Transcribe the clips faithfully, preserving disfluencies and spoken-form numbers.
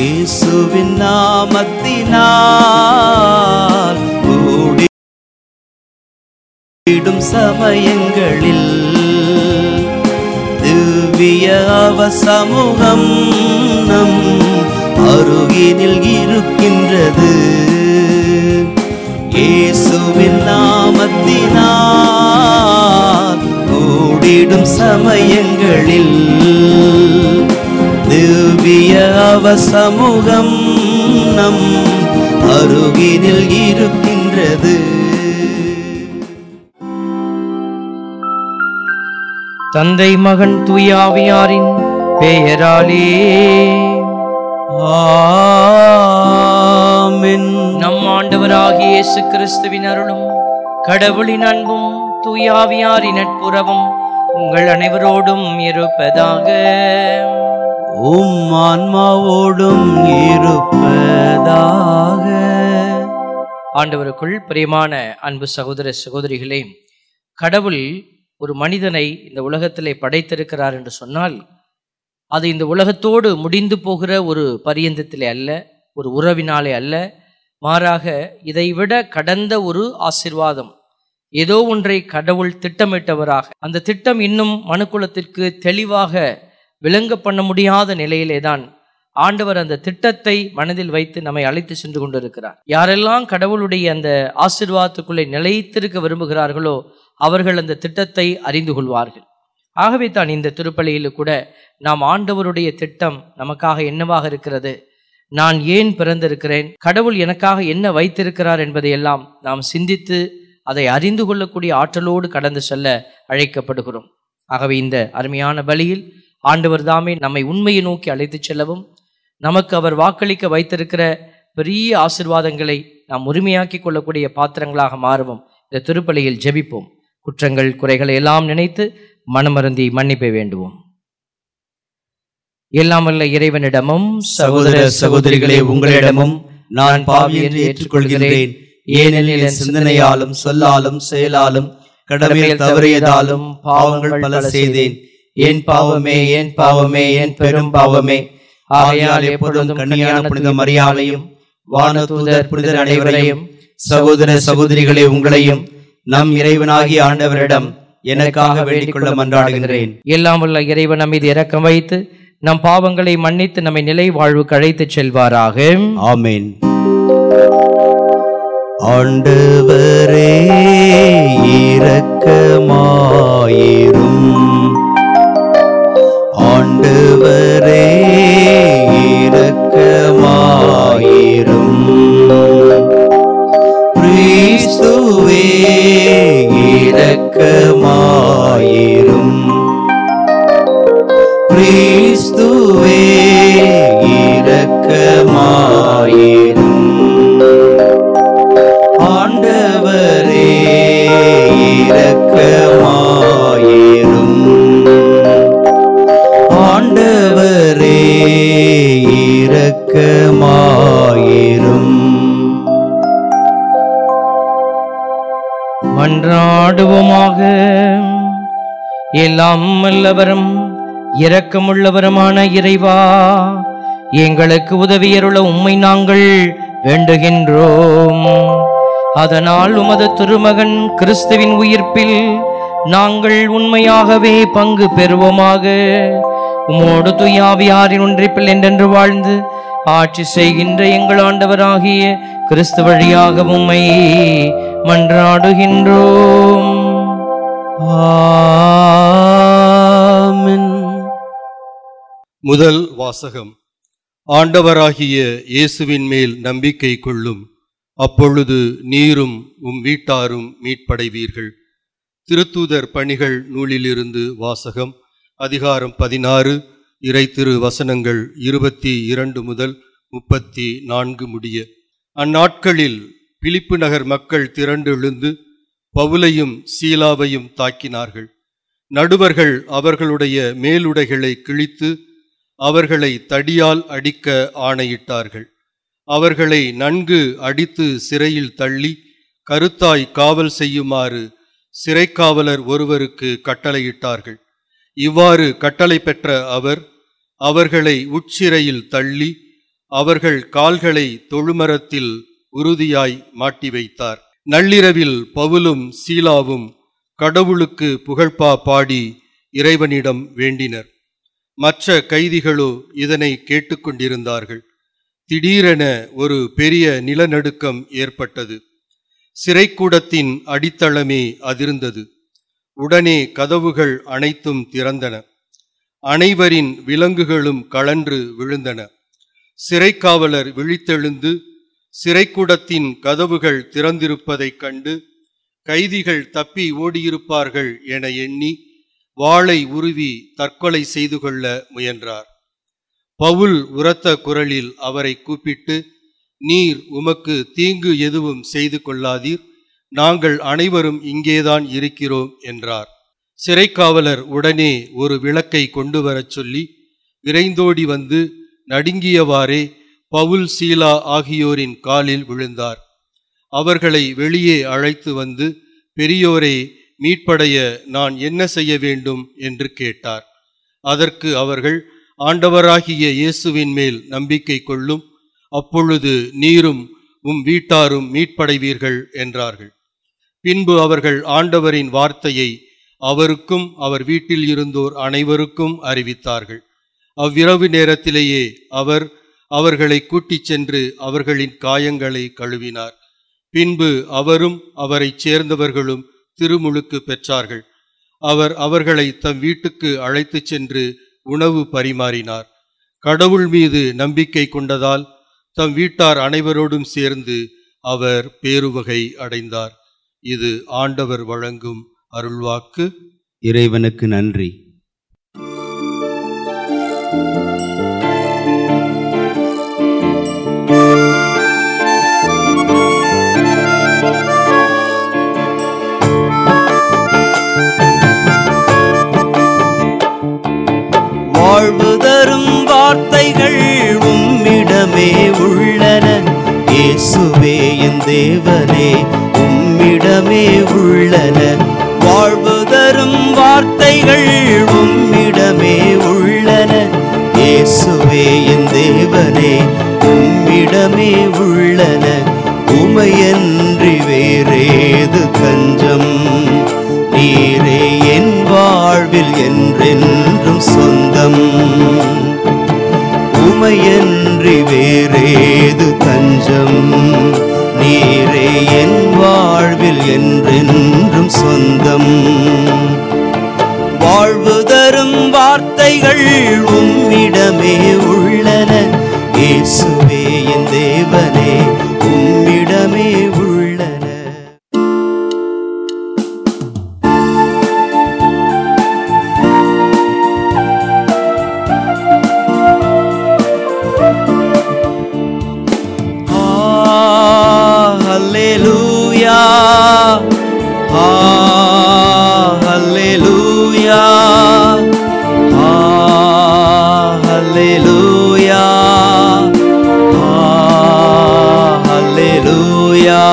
இயேசுவின் நாமத்தினால் கூடிடும் சமயங்களில் திவ்ய அவசமுகம் நம் அருகினில் இருக்கின்றது. இயேசுவின் நாமத்தினால் கூடிடும் சமயங்களில் திவ்ய அவசமுகம் நம் அருகினில் இருக்கின்றது. தந்தை மகன் தூய ஆவியாரின் பெயராலே ஆமென். நம் ஆண்டவராகிய இயேசு கிறிஸ்துவின் அருளும் கடவுளின் அன்பும் தூய ஆவியாரின் நட்புறவும் உங்கள் அனைவரோடும் இருப்பதாக. உம் ஆன்மாவோடும் இருப்பதாக. ஆண்டவருக்குள் பிரியமான அன்பு சகோதர சகோதரிகளே, கடவுள் ஒரு மனிதனை இந்த உலகத்திலே படைத்திருக்கிறார் என்று சொன்னால் அது இந்த உலகத்தோடு முடிந்து போகிற ஒரு பரியந்தத்திலே அல்ல, ஒரு உறவினாலே அல்ல, மாறாக இதைவிட கடந்த ஒரு ஆசீர்வாதம். ஏதோ ஒன்றை கடவுள் திட்டமிட்டவராக, அந்த திட்டம் இன்னும் மனுக்குலத்திற்கு தெளிவாக விளங்க பண்ண முடியாத நிலையிலே தான் ஆண்டவர் அந்த திட்டத்தை மனதில் வைத்து நம்மை அழைத்து சென்று கொண்டிருக்கிறார். யாரெல்லாம் கடவுளுடைய அந்த ஆசீர்வாதத்துக்குள்ளே நிலைத்திருக்க விரும்புகிறார்களோ அவர்கள் அந்த திட்டத்தை அறிந்து கொள்வார்கள். ஆகவே தான் இந்த திருப்பலியில் கூட நாம் ஆண்டவருடைய திட்டம் நமக்காக என்னவாக இருக்கிறது, நான் ஏன் பிறந்திருக்கிறேன், கடவுள் எனக்காக என்ன வைத்திருக்கிறார் என்பதையெல்லாம் நாம் சிந்தித்து அதை அறிந்து கொள்ளக்கூடிய ஆற்றலோடு கடந்து செல்ல அழைக்கப்படுகிறோம். ஆகவே இந்த அருமையான பலியில் ஆண்டவர் தாமே நம்மை உண்மையை நோக்கி அழைத்து செல்லவும், நமக்கு அவர் வாக்களிக்க வைத்திருக்கிற பெரிய ஆசீர்வாதங்களை நாம் உரிமையாக்கி கொள்ளக்கூடிய பாத்திரங்களாக மாறுவோம். இந்த திருப்பலியில் ஜெபிப்போம். குற்றங்கள் குறைகளை எல்லாம் நினைத்து மனமருந்தி மன்னிப்பை வேண்டுவோம். எல்லாம் வல்ல இறைவனிடமும் சகோதர சகோதரிகளே, உங்களிடமும் நான் பாவி என்று ஏற்றுக்கொள்கிறேன். ஏனெனில் என் சிந்தனையாலும் சொல்லாலும் செயலாலும் கடமையில் தவறியதாலும் பாவங்கள் பல செய்தேன். என் பாவமே, என் பாவமே, என் பெரும் பாவமே. ஆகையால் எப்பொழுதும் கன்னியான புனித மரியாதையும் வானதூதர் புனிதர் அனைவரையும், சகோதர சகோதரிகளே உங்களையும் நம் இறைவனாகிய ஆண்டவரிடம் எனக்காக வேண்டிக் கொள்ள மன்றாடுகின்றேன். எல்லாம் வல்ல இறைவன் நம் மீது இரக்கம் வைத்து நம் பாவங்களை மன்னித்து நம்மை நிலை வாழ்வுக்கு அழைத்து செல்வாராக. ஆமென். ஆண்டவரே இரக்கமாயிரும். ஆண்டவரே இரக்கமாயிரும். கிறிஸ்துவே இரக்கமாயிரும். கிறிஸ்துவே இரக்கமாயிரும். ஆண்டவரே இரக்கமாயிரும். ஆண்டவரே இரக்கமாயிரும். மன்றாடுவோமாக. எல்லாம் வல்லவரும் இரக்கமுள்ளவருமான இறைவா, எங்களுக்கு உதவியருள உம்மை நாங்கள் வேண்டுகின்றோம். அதனால் உமது திருமகன் கிறிஸ்துவின் உயிர்ப்பில் நாங்கள் உண்மையாகவே பங்கு பெறுவோமாக. உமோடு தூய ஆவியாரின் ஒன்றிப்பில் என்றென்று வாழ்ந்து ஆட்சி செய்கின்ற எங்கள் ஆண்டவராகிய கிறிஸ்து வழியாக உம்மை மன்றாடுகின்றோம். ஆமென். முதல் வாசகம். ஆண்டவராகிய இயேசுவின் மேல் நம்பிக்கை கொள்ளும், அப்பொழுது நீரும் உம் வீட்டாரும் மீட்படைவீர்கள். திருத்தூதர் பணிகள் நூலிலிருந்து வாசகம். அதிகாரம் பதினாறு, இறை திரு வசனங்கள் இருபத்தி இரண்டு முதல் முப்பத்தி நான்கு முடிய. அந்நாட்களில் பிலிப்பு நகர் மக்கள் திரண்டெழுந்து பவுலையும் சீலாவையும் தாக்கினார்கள். நடுவர்கள் அவர்களுடைய மேலுடைகளை கிழித்து அவர்களை தடியால் அடிக்க ஆணையிட்டார்கள். அவர்களை நன்கு அடித்து சிறையில் தள்ளி கருத்தாய் காவல் செய்யுமாறு சிறைக்காவலர் ஒருவருக்கு கட்டளையிட்டார்கள். இவ்வாறு கட்டளை பெற்ற அவர் அவர்களை உட்சிறையில் தள்ளி அவர்கள் கால்களை தொழுமரத்தில் உறுதியாய் மாட்டி வைத்தார். நள்ளிரவில் பவுலும் சீலாவும் கடவுளுக்கு புகழ்பா பாடி இறைவனிடம் வேண்டினர். மற்ற கைதிகளோ இதனை கேட்டுக்கொண்டிருந்தார்கள். திடீரென ஒரு பெரிய நிலநடுக்கம் ஏற்பட்டது. சிறைக்கூடத்தின் அடித்தளமே அதிர்ந்தது. உடனே கதவுகள் அனைத்தும் திறந்தன. அனைவரின் விலங்குகளும் கழன்று விழுந்தன. சிறைக்காவலர் விழித்தெழுந்து சிறைக்கூடத்தின் கதவுகள் திறந்திருப்பதைக் கண்டு கைதிகள் தப்பி ஓடியிருப்பார்கள் என எண்ணி வாளை உருவி தற்கொலை செய்து கொள்ள முயன்றார். பவுல் உரத்த குரலில் அவரை கூப்பிட்டு, நீர் உமக்கு தீங்கு எதுவும் செய்து கொள்ளாதீர், நாங்கள் அனைவரும் இங்கேதான் இருக்கிறோம் என்றார். சிறைக்காவலர் உடனே ஒரு விளக்கை கொண்டு வரச் சொல்லி விரைந்தோடி வந்து நடுங்கியவாறே பவுல் சீலா ஆகியோரின் காலில் விழுந்தார். அவர்களை வெளியே அழைத்து வந்து, பெரியோரே, மீட்படைய நான் என்ன செய்ய வேண்டும் என்று கேட்டார். அதற்கு அவர்கள், ஆண்டவராகிய இயேசுவின் மேல் நம்பிக்கை கொள்ளும், அப்பொழுது நீரும் உம் வீட்டாரும் மீட்படைவீர்கள் என்றார்கள். பின்பு அவர்கள் ஆண்டவரின் வார்த்தையை அவருக்கும் அவர் வீட்டில் இருந்தோர் அனைவருக்கும் அறிவித்தார்கள். அவ்விரவு நேரத்திலேயே அவர் அவர்களை கூட்டிச் சென்று அவர்களின் காயங்களை கழுவினார். பின்பு அவரும் அவரை சேர்ந்தவர்களும் திருமுழுக்கு பெற்றார்கள். அவர் அவர்களை தம் வீட்டுக்கு அழைத்துச் சென்று உணவு பரிமாறினார். கடவுள் மீது நம்பிக்கை கொண்டதால் தம் வீட்டார் அனைவரோடும் சேர்ந்து அவர் பேருவகை அடைந்தார். இது ஆண்டவர் வழங்கும் அருள்வாக்கு. இறைவனுக்கு நன்றி. வாழ்வு தரும் வார்த்தைகள் உம்மிடமே உள்ளன, இயேசுவே என் தேவனே உம்மிடமே உள்ளன. வாழ்வு தரும் வார்த்தைகள் உம்மிடமே உள்ளன, இயேசுவே என் தேவனே உம்மிடமே உள்ளன. உமையன்றி வேறேது தஞ்சம், நீரே என் வாழ்வில் என்றென்றும் சொந்தம். உமையன்றி வேறேது தஞ்சம், நீரே என் வாழ்வில் என்றென்றும் சொந்தம். வாழ்வு தரும் வார்த்தைகள் உம்மிடமே உள்ளன, இயேசுவே என் தேவனே உம்மிடமே உள்ளன. Hallelujah, ah, hallelujah, ah, hallelujah, ah, hallelujah,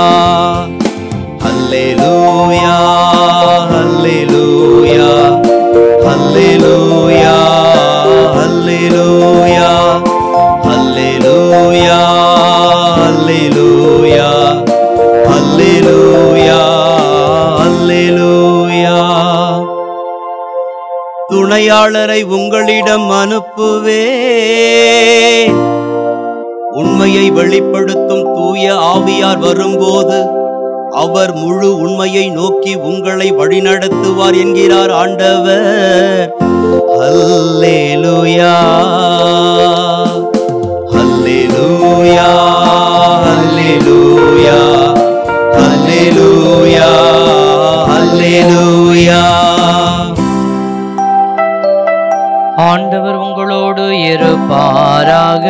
hallelujah, hallelujah, hallelujah, hallelujah, hallelujah, hallelujah, hallelujah, hallelujah. துணையாளரை உங்களிடம் அனுப்புவே, உண்மையை வெளிப்படுத்தும் தூய ஆவியார் வரும்போது அவர் முழு உண்மையை நோக்கி உங்களை வழிநடத்துவார் என்கிறார் ஆண்டவர். ஹல்லேலூயா, ஹல்லேலூயா, ஹல்லேலூயா, ஹல்லேலூயா, ஹல்லேலூயா. ஆண்டவர் உங்களோடு இருப்பாராக.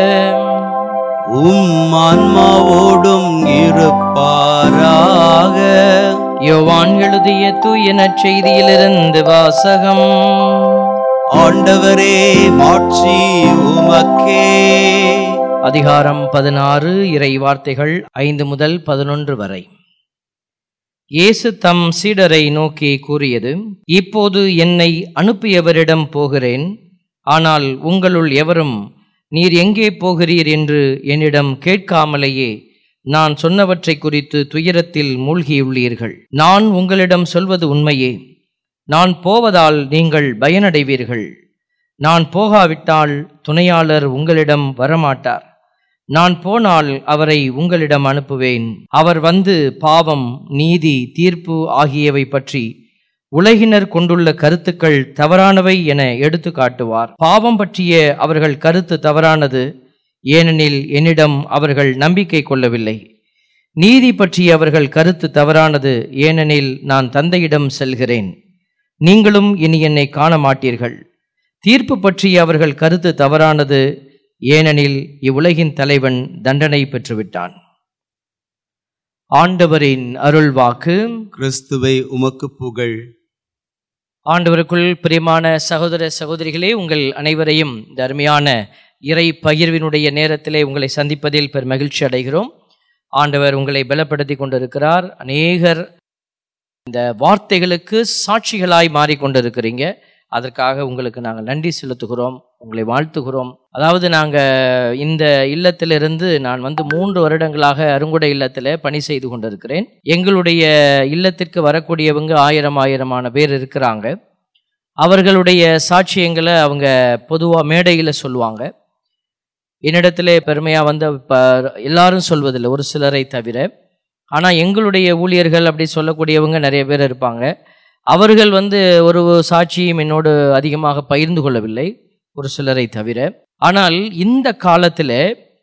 உம் ஆன்மாவோடும் இருப்பாராக. யோவான் எழுதிய தூய நற்செய்தியிலிருந்து வாசகம். ஆண்டவரே, மாட்சி உமக்கே. அதிகாரம் பதினாறு, இறை வார்த்தைகள் ஐந்து முதல் பதினொன்று வரை. இயேசு தம் சீடரை நோக்கி கூறியது, இப்போது என்னை அனுப்பியவரிடம் போகிறேன். ஆனால் உங்களுள் எவரும் நீர் எங்கே போகிறீர் என்று என்னிடம் கேட்காமலேயே நான் சொன்னவற்றை குறித்து துயரத்தில் மூழ்கியுள்ளீர்கள். நான் உங்களிடம் சொல்வது உண்மையே. நான் போவதால் நீங்கள் பயனடைவீர்கள். நான் போகாவிட்டால் துணையாளர் உங்களிடம் வரமாட்டார். நான் போனால் அவரை உங்களிடம் அனுப்புவேன். அவர் வந்து பாவம், நீதி, தீர்ப்பு ஆகியவை பற்றி உலகினர் கொண்டுள்ள கருத்துக்கள் தவறானவை என எடுத்து காட்டுவார். பாவம் பற்றிய அவர்கள் கருத்து தவறானது, ஏனெனில் என்னிடம் அவர்கள் நம்பிக்கை கொள்ளவில்லை. நீதி பற்றிய அவர்கள் கருத்து தவறானது, ஏனெனில் நான் தந்தையிடம் செல்கிறேன், நீங்களும் இனி என்னை காண மாட்டீர்கள். தீர்ப்பு பற்றிய அவர்கள் கருத்து தவறானது, ஏனெனில் இவ்வுலகின் தலைவன் தண்டனை பெற்றுவிட்டான். ஆண்டவரின் அருள்வாக்கு. கிறிஸ்துவை உமக்கு புகழ். ஆண்டவருக்குள் பிரியமான சகோதர சகோதரிகளே, உங்கள் அனைவரையும் இந்த அருமையான இறை பகிர்வினுடைய நேரத்திலே உங்களை சந்திப்பதில் பெரும் மகிழ்ச்சி அடைகிறோம். ஆண்டவர் உங்களை பலப்படுத்தி கொண்டிருக்கிறார். அநேகர் இந்த வார்த்தைகளுக்கு சாட்சிகளாய் மாறிக்கொண்டிருக்கிறீங்க. அதற்காக உங்களுக்கு நாங்கள் நன்றி செலுத்துகிறோம், உங்களை வாழ்த்துகிறோம். அதாவது நாங்கள் இந்த இல்லத்திலிருந்து நான் வந்து மூன்று வருடங்களாக அருங்குடை இல்லத்தில் பணி செய்து கொண்டிருக்கிறேன். எங்களுடைய இல்லத்திற்கு வரக்கூடியவங்க ஆயிரம் ஆயிரமான பேர் இருக்கிறாங்க. அவர்களுடைய சாட்சியங்களை அவங்க பொதுவாக மேடையில் சொல்லுவாங்க. என்னிடத்துல பெருமையாக வந்து இப்போ எல்லாரும் சொல்வதில்லை, ஒரு சிலரை தவிர. ஆனால் எங்களுடைய ஊழியர்கள் அப்படி சொல்லக்கூடியவங்க நிறைய பேர் இருப்பாங்க. அவர்கள் வந்து ஒரு சாட்சியும் என்னோடு அதிகமாக பகிர்ந்து கொள்ளவில்லை, ஒரு சிலரை தவிர. ஆனால் இந்த காலத்தில்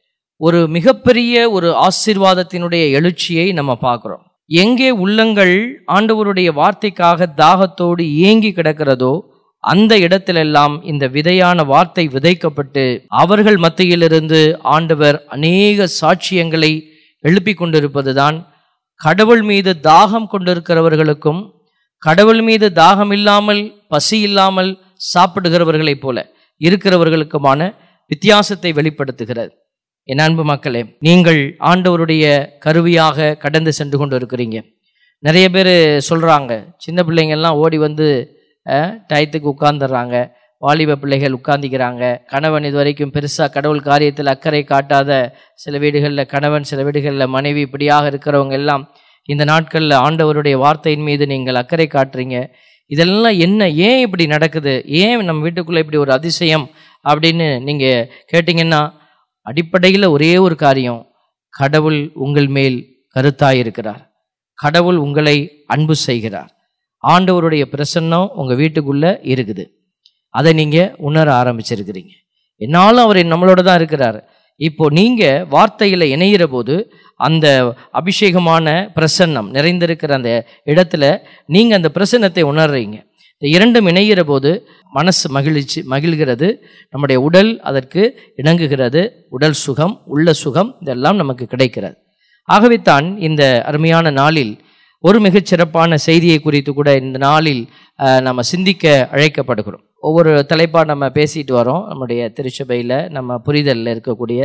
ஒரு மிகப்பெரிய ஒரு ஆசீர்வாதத்தினுடைய எழுச்சியை நம்ம பார்க்குறோம். எங்கே உள்ளங்கள் ஆண்டவருடைய வார்த்தைக்காக தாகத்தோடு ஏங்கி கிடக்கிறதோ அந்த இடத்திலெல்லாம் இந்த விதையான வார்த்தை விதைக்கப்பட்டு அவர்கள் மத்தியிலிருந்து ஆண்டவர் அநேக சாட்சியங்களை எழுப்பி கொண்டிருப்பதுதான் கடவுள் மீது தாகம் கொண்டிருக்கிறவர்களுக்கும் கடவுள் மீது தாகம் இல்லாமல் பசி இல்லாமல் சாப்பிடுகிறவர்களைப் போல இருக்கிறவர்களுக்குமான வித்தியாசத்தை வெளிப்படுத்துகிறது. என் அன்பு மக்களே, நீங்கள் ஆண்டவருடைய கருவியாக கடந்து சென்று கொண்டு இருக்கிறீங்க. நிறைய பேர் சொல்கிறாங்க, சின்ன பிள்ளைங்கள்லாம் ஓடி வந்து டயத்துக்கு உட்கார்ந்துடுறாங்க, வாலிப பிள்ளைகள் உட்கார்ந்திக்கிறாங்க. கணவன் இது வரைக்கும் பெருசாக கடவுள் காரியத்தில் அக்கறை காட்டாத சில வீடுகளில் கணவன், சில வீடுகளில் மனைவி, இப்படியாக இருக்கிறவங்க எல்லாம் இந்த நாட்களில் ஆண்டவருடைய வார்த்தையின் மீது நீங்கள் அக்கறை காட்டுறீங்க. இதெல்லாம் என்ன, ஏன் இப்படி நடக்குது, ஏன் நம்ம வீட்டுக்குள்ளே இப்படி ஒரு அதிசயம் அப்படின்னு நீங்கள் கேட்டிங்கன்னா அடிப்படையில் ஒரே ஒரு காரியம், கடவுள் உங்கள் மேல் கருத்தாயிருக்கிறார். கடவுள் உங்களை அன்பு செய்கிறார். ஆண்டவருடைய பிரசன்னம் உங்கள் வீட்டுக்குள்ளே இருக்குது. அதை நீங்கள் உணர ஆரம்பிச்சிருக்கிறீங்க. என்னாலும் அவர் நம்மளோட தான் இருக்கிறார். இப்போ நீங்கள் வார்த்தையில் இணைகிற போது அந்த அபிஷேகமான பிரசன்னம் நிறைந்திருக்கிற அந்த இடத்துல நீங்கள் அந்த பிரசன்னத்தை உணர்றீங்க. இந்த இரண்டும் இணைகிற போது மனசு மகிழ்ச்சி மகிழ்கிறது, நம்முடைய உடல் அதற்கு இணங்குகிறது. உடல் சுகம், உள்ள சுகம் இதெல்லாம் நமக்கு கிடைக்கிறது. ஆகவே தான் இந்த அருமையான நாளில் ஒரு மிகச்சிறப்பான செய்தியை குறித்து கூட இந்த நாளில் நம்ம சிந்திக்க அழைக்கப்படுகிறோம். ஒவ்வொரு தலைப்பாக நம்ம பேசிட்டு வரோம் நம்முடைய திருச்சபையில், நம்ம புரிதலில் இருக்கக்கூடிய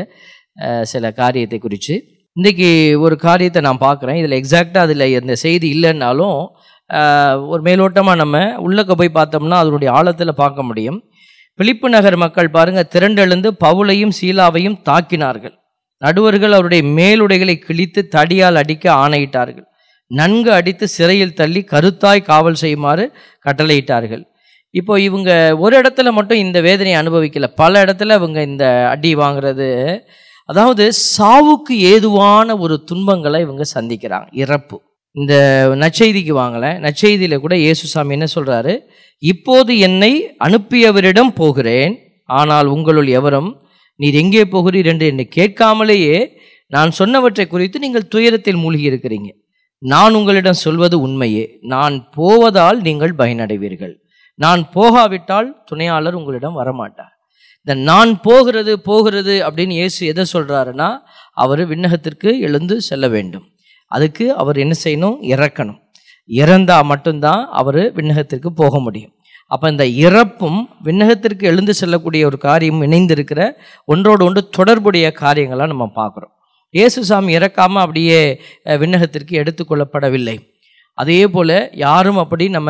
சில காரியத்தை குறித்து. இன்றைக்கி ஒரு காரியத்தை நான் பார்க்குறேன். இதில் எக்ஸாக்டாக அதில் எந்த செய்தி இல்லைன்னாலும் ஒரு மேலோட்டமாக நம்ம உள்ளக்க போய் பார்த்தோம்னா அதனுடைய ஆழத்தில் பார்க்க முடியும். பிலிப்பு நகர் மக்கள் பாருங்கள், திரண்டெழுந்து பவுலையும் சீலாவையும் தாக்கினார்கள். நடுவர்கள் அவருடைய மேலுடைகளை கிழித்து தடியால் அடிக்க ஆணையிட்டார்கள். நன்கு அடித்து சிறையில் தள்ளி கருத்தாய் காவல் செய்யுமாறு கட்டளையிட்டார்கள். இப்போ இவங்க ஒரு இடத்துல மட்டும் இந்த வேதனையை அனுபவிக்கல, பல இடத்துல இவங்க இந்த அடி வாங்குறது, அதாவது சாவுக்கு ஏதுவான ஒரு துன்பங்களை இவங்க சந்திக்கிறாங்க. இறப்பு. இந்த நற்செய்திக்கு வாங்கல, நற்செய்தியில கூட இயேசுசாமி என்ன சொல்றாரு, இப்போது என்னை அனுப்பியவரிடம் போகிறேன், ஆனால் உங்களுள் எவரும் நீர் எங்கே போகிறீர் என்று என்னை கேட்காமலேயே நான் சொன்னவற்றை குறித்து நீங்கள் துயரத்தில் மூழ்கி இருக்கிறீங்க. நான் உங்களிடம் சொல்வது உண்மையே. நான் போவதால் நீங்கள் பயனடைவீர்கள். நான் போகாவிட்டால் துணையாளர் உங்களிடம் வரமாட்டார். இந்த நான் போகிறது போகிறது அப்படின்னு இயேசு எதை சொல்றாருன்னா, அவர் விண்ணகத்திற்கு எழுந்து செல்ல வேண்டும். அதுக்கு அவர் என்ன செய்யணும், இறக்கணும். இறந்தா மட்டும்தான் அவர் விண்ணகத்திற்கு போக முடியும். அப்போ இந்த இறப்பும் விண்ணகத்திற்கு எழுந்து செல்லக்கூடிய ஒரு காரியம் இணைந்திருக்கிற ஒன்றோடு ஒன்று தொடர்புடைய காரியங்களாக நம்ம பார்க்குறோம். இயேசுசாமி இறக்காமல் அப்படியே விண்ணகத்திற்கு எடுத்துக்கொள்ளப்படவில்லை. அதே போல் யாரும் அப்படி நம்ம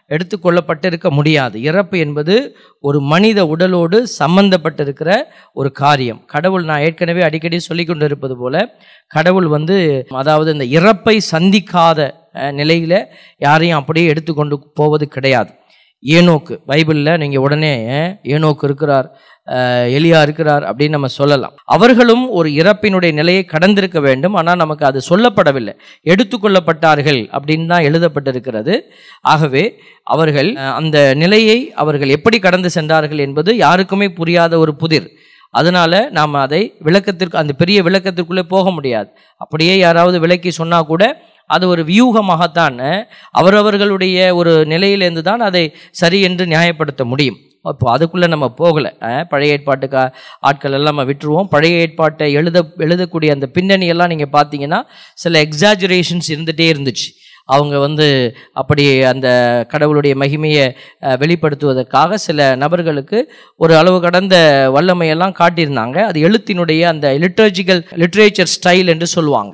எடுத்துக்கொள்ளப்பட்டிருக்க முடியாது. இறப்பு என்பது ஒரு மனித உடலோடு சம்பந்தப்பட்டிருக்கிற ஒரு காரியம். கடவுள், நான் ஏற்கனவே அடிக்கடி சொல்லி கொண்டு இருப்பது போல, கடவுள் வந்து அதாவது இந்த இறப்பை சந்திக்காத நிலையில யாரையும் அப்படியே எடுத்துக்கொண்டு போவது கிடையாது. ஏனோக்கு, பைபிளில் நீங்கள் உடனே ஏனோக்கு இருக்கிறார், எலியா இருக்கிறார் அப்படின்னு நம்ம சொல்லலாம். அவர்களும் ஒரு இறப்பினுடைய நிலையை கடந்திருக்க வேண்டும். ஆனால் நமக்கு அது சொல்லப்படவில்லை. எடுத்துக்கொள்ளப்பட்டார்கள் அப்படின்னு தான் எழுதப்பட்டிருக்கிறது. ஆகவே அவர்கள் அந்த நிலையை அவர்கள் எப்படி கடந்து சென்றார்கள் என்பது யாருக்குமே புரியாத ஒரு புதிர். அதனால நாம் அதை விளக்கத்திற்கு, அந்த பெரிய விளக்கத்திற்குள்ளே போக முடியாது. அப்படியே யாராவது விளக்கி சொன்னா கூட அது ஒரு வியூகமாகத்தான் அவரவர்களுடைய ஒரு நிலையிலேருந்து தான் அதை சரி என்று நியாயப்படுத்த முடியும். அப்போ அதுக்குள்ளே நம்ம போகலை. பழைய ஏற்பாட்டுக்கு ஆட்கள் எல்லாம் நம்ம விட்டுருவோம். பழைய ஏற்பாட்டை எழுத எழுதக்கூடிய அந்த பின்னணியெல்லாம் நீங்கள் பார்த்தீங்கன்னா சில எக்ஸாஜுரேஷன்ஸ் இருந்துகிட்டே இருந்துச்சு. அவங்க வந்து அப்படி அந்த கடவுளுடைய மகிமையை வெளிப்படுத்துவதற்காக சில நபர்களுக்கு ஒரு அளவு கடந்த வல்லமையெல்லாம் காட்டியிருந்தாங்க. அது எழுத்தினுடைய அந்த லிட்ரேஜிக்கல் லிட்ரேச்சர் ஸ்டைல் என்று சொல்லுவாங்க.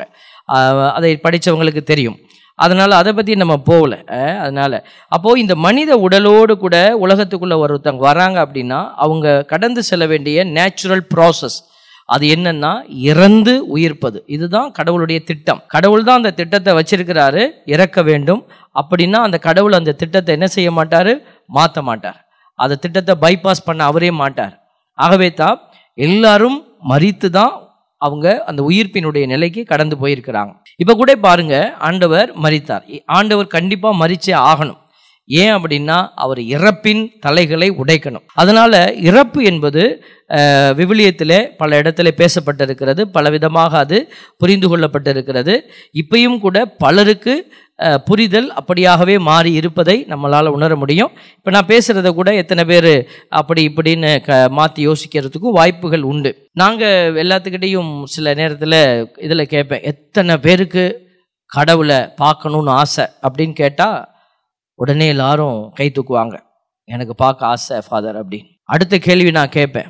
அதை படித்தவங்களுக்கு தெரியும். அதனால் அதை பற்றி நம்ம போகல. அதனால் அப்போது இந்த மனித உடலோடு கூட உலகத்துக்குள்ளே ஒருத்தவங்க வராங்க அப்படின்னா அவங்க கடந்து செல்ல வேண்டிய நேச்சுரல் ப்ராசஸ் அது என்னன்னா இறந்து உயிர்ப்பது. இதுதான் கடவுளுடைய திட்டம். கடவுள் தான் அந்த திட்டத்தை வச்சிருக்கிறாரு, இறக்க வேண்டும் அப்படின்னா அந்த கடவுள் அந்த திட்டத்தை என்ன செய்ய மாட்டார், மாற்ற மாட்டார். அந்த திட்டத்தை பைபாஸ் பண்ண அவரே மாட்டார். ஆகவே தான் எல்லாரும் மரித்து தான் அவங்க அந்த உயிர்ப்பினுடைய நிலைக்கு கடந்து போயிருக்கிறாங்க. இப்போ கூட பாருங்க, ஆண்டவர் மரித்தார். ஆண்டவர் கண்டிப்பாக மரிச்சே ஆகணும். ஏன் அப்படின்னா அவர் இறப்பின் தலைகளை உடைக்கணும். அதனால இறப்பு என்பது விவிலியத்திலே பல இடத்துல பேசப்பட்டிருக்கிறது, பலவிதமாக அது புரிந்து கொள்ளப்பட்டிருக்கிறது. இப்பயும் கூட பலருக்கு புரிதல் அப்படியாகவே மாறி இருப்பதை நம்மளால் உணர முடியும். இப்போ நான் பேசுகிறத கூட எத்தனை பேர் அப்படி இப்படின்னு க மாற்றி யோசிக்கிறதுக்கும் வாய்ப்புகள் உண்டு. நாங்கள் எல்லாத்துக்கிட்டையும் சில நேரத்தில் இதில் கேட்பேன், எத்தனை பேருக்கு கடவுளை பார்க்கணுன்னு ஆசை அப்படின்னு கேட்டால் உடனே எல்லாரும் கை தூக்குவாங்க, எனக்கு பார்க்க ஆசை ஃபாதர் அப்படின்னு. அடுத்த கேள்வி நான் கேட்பேன்,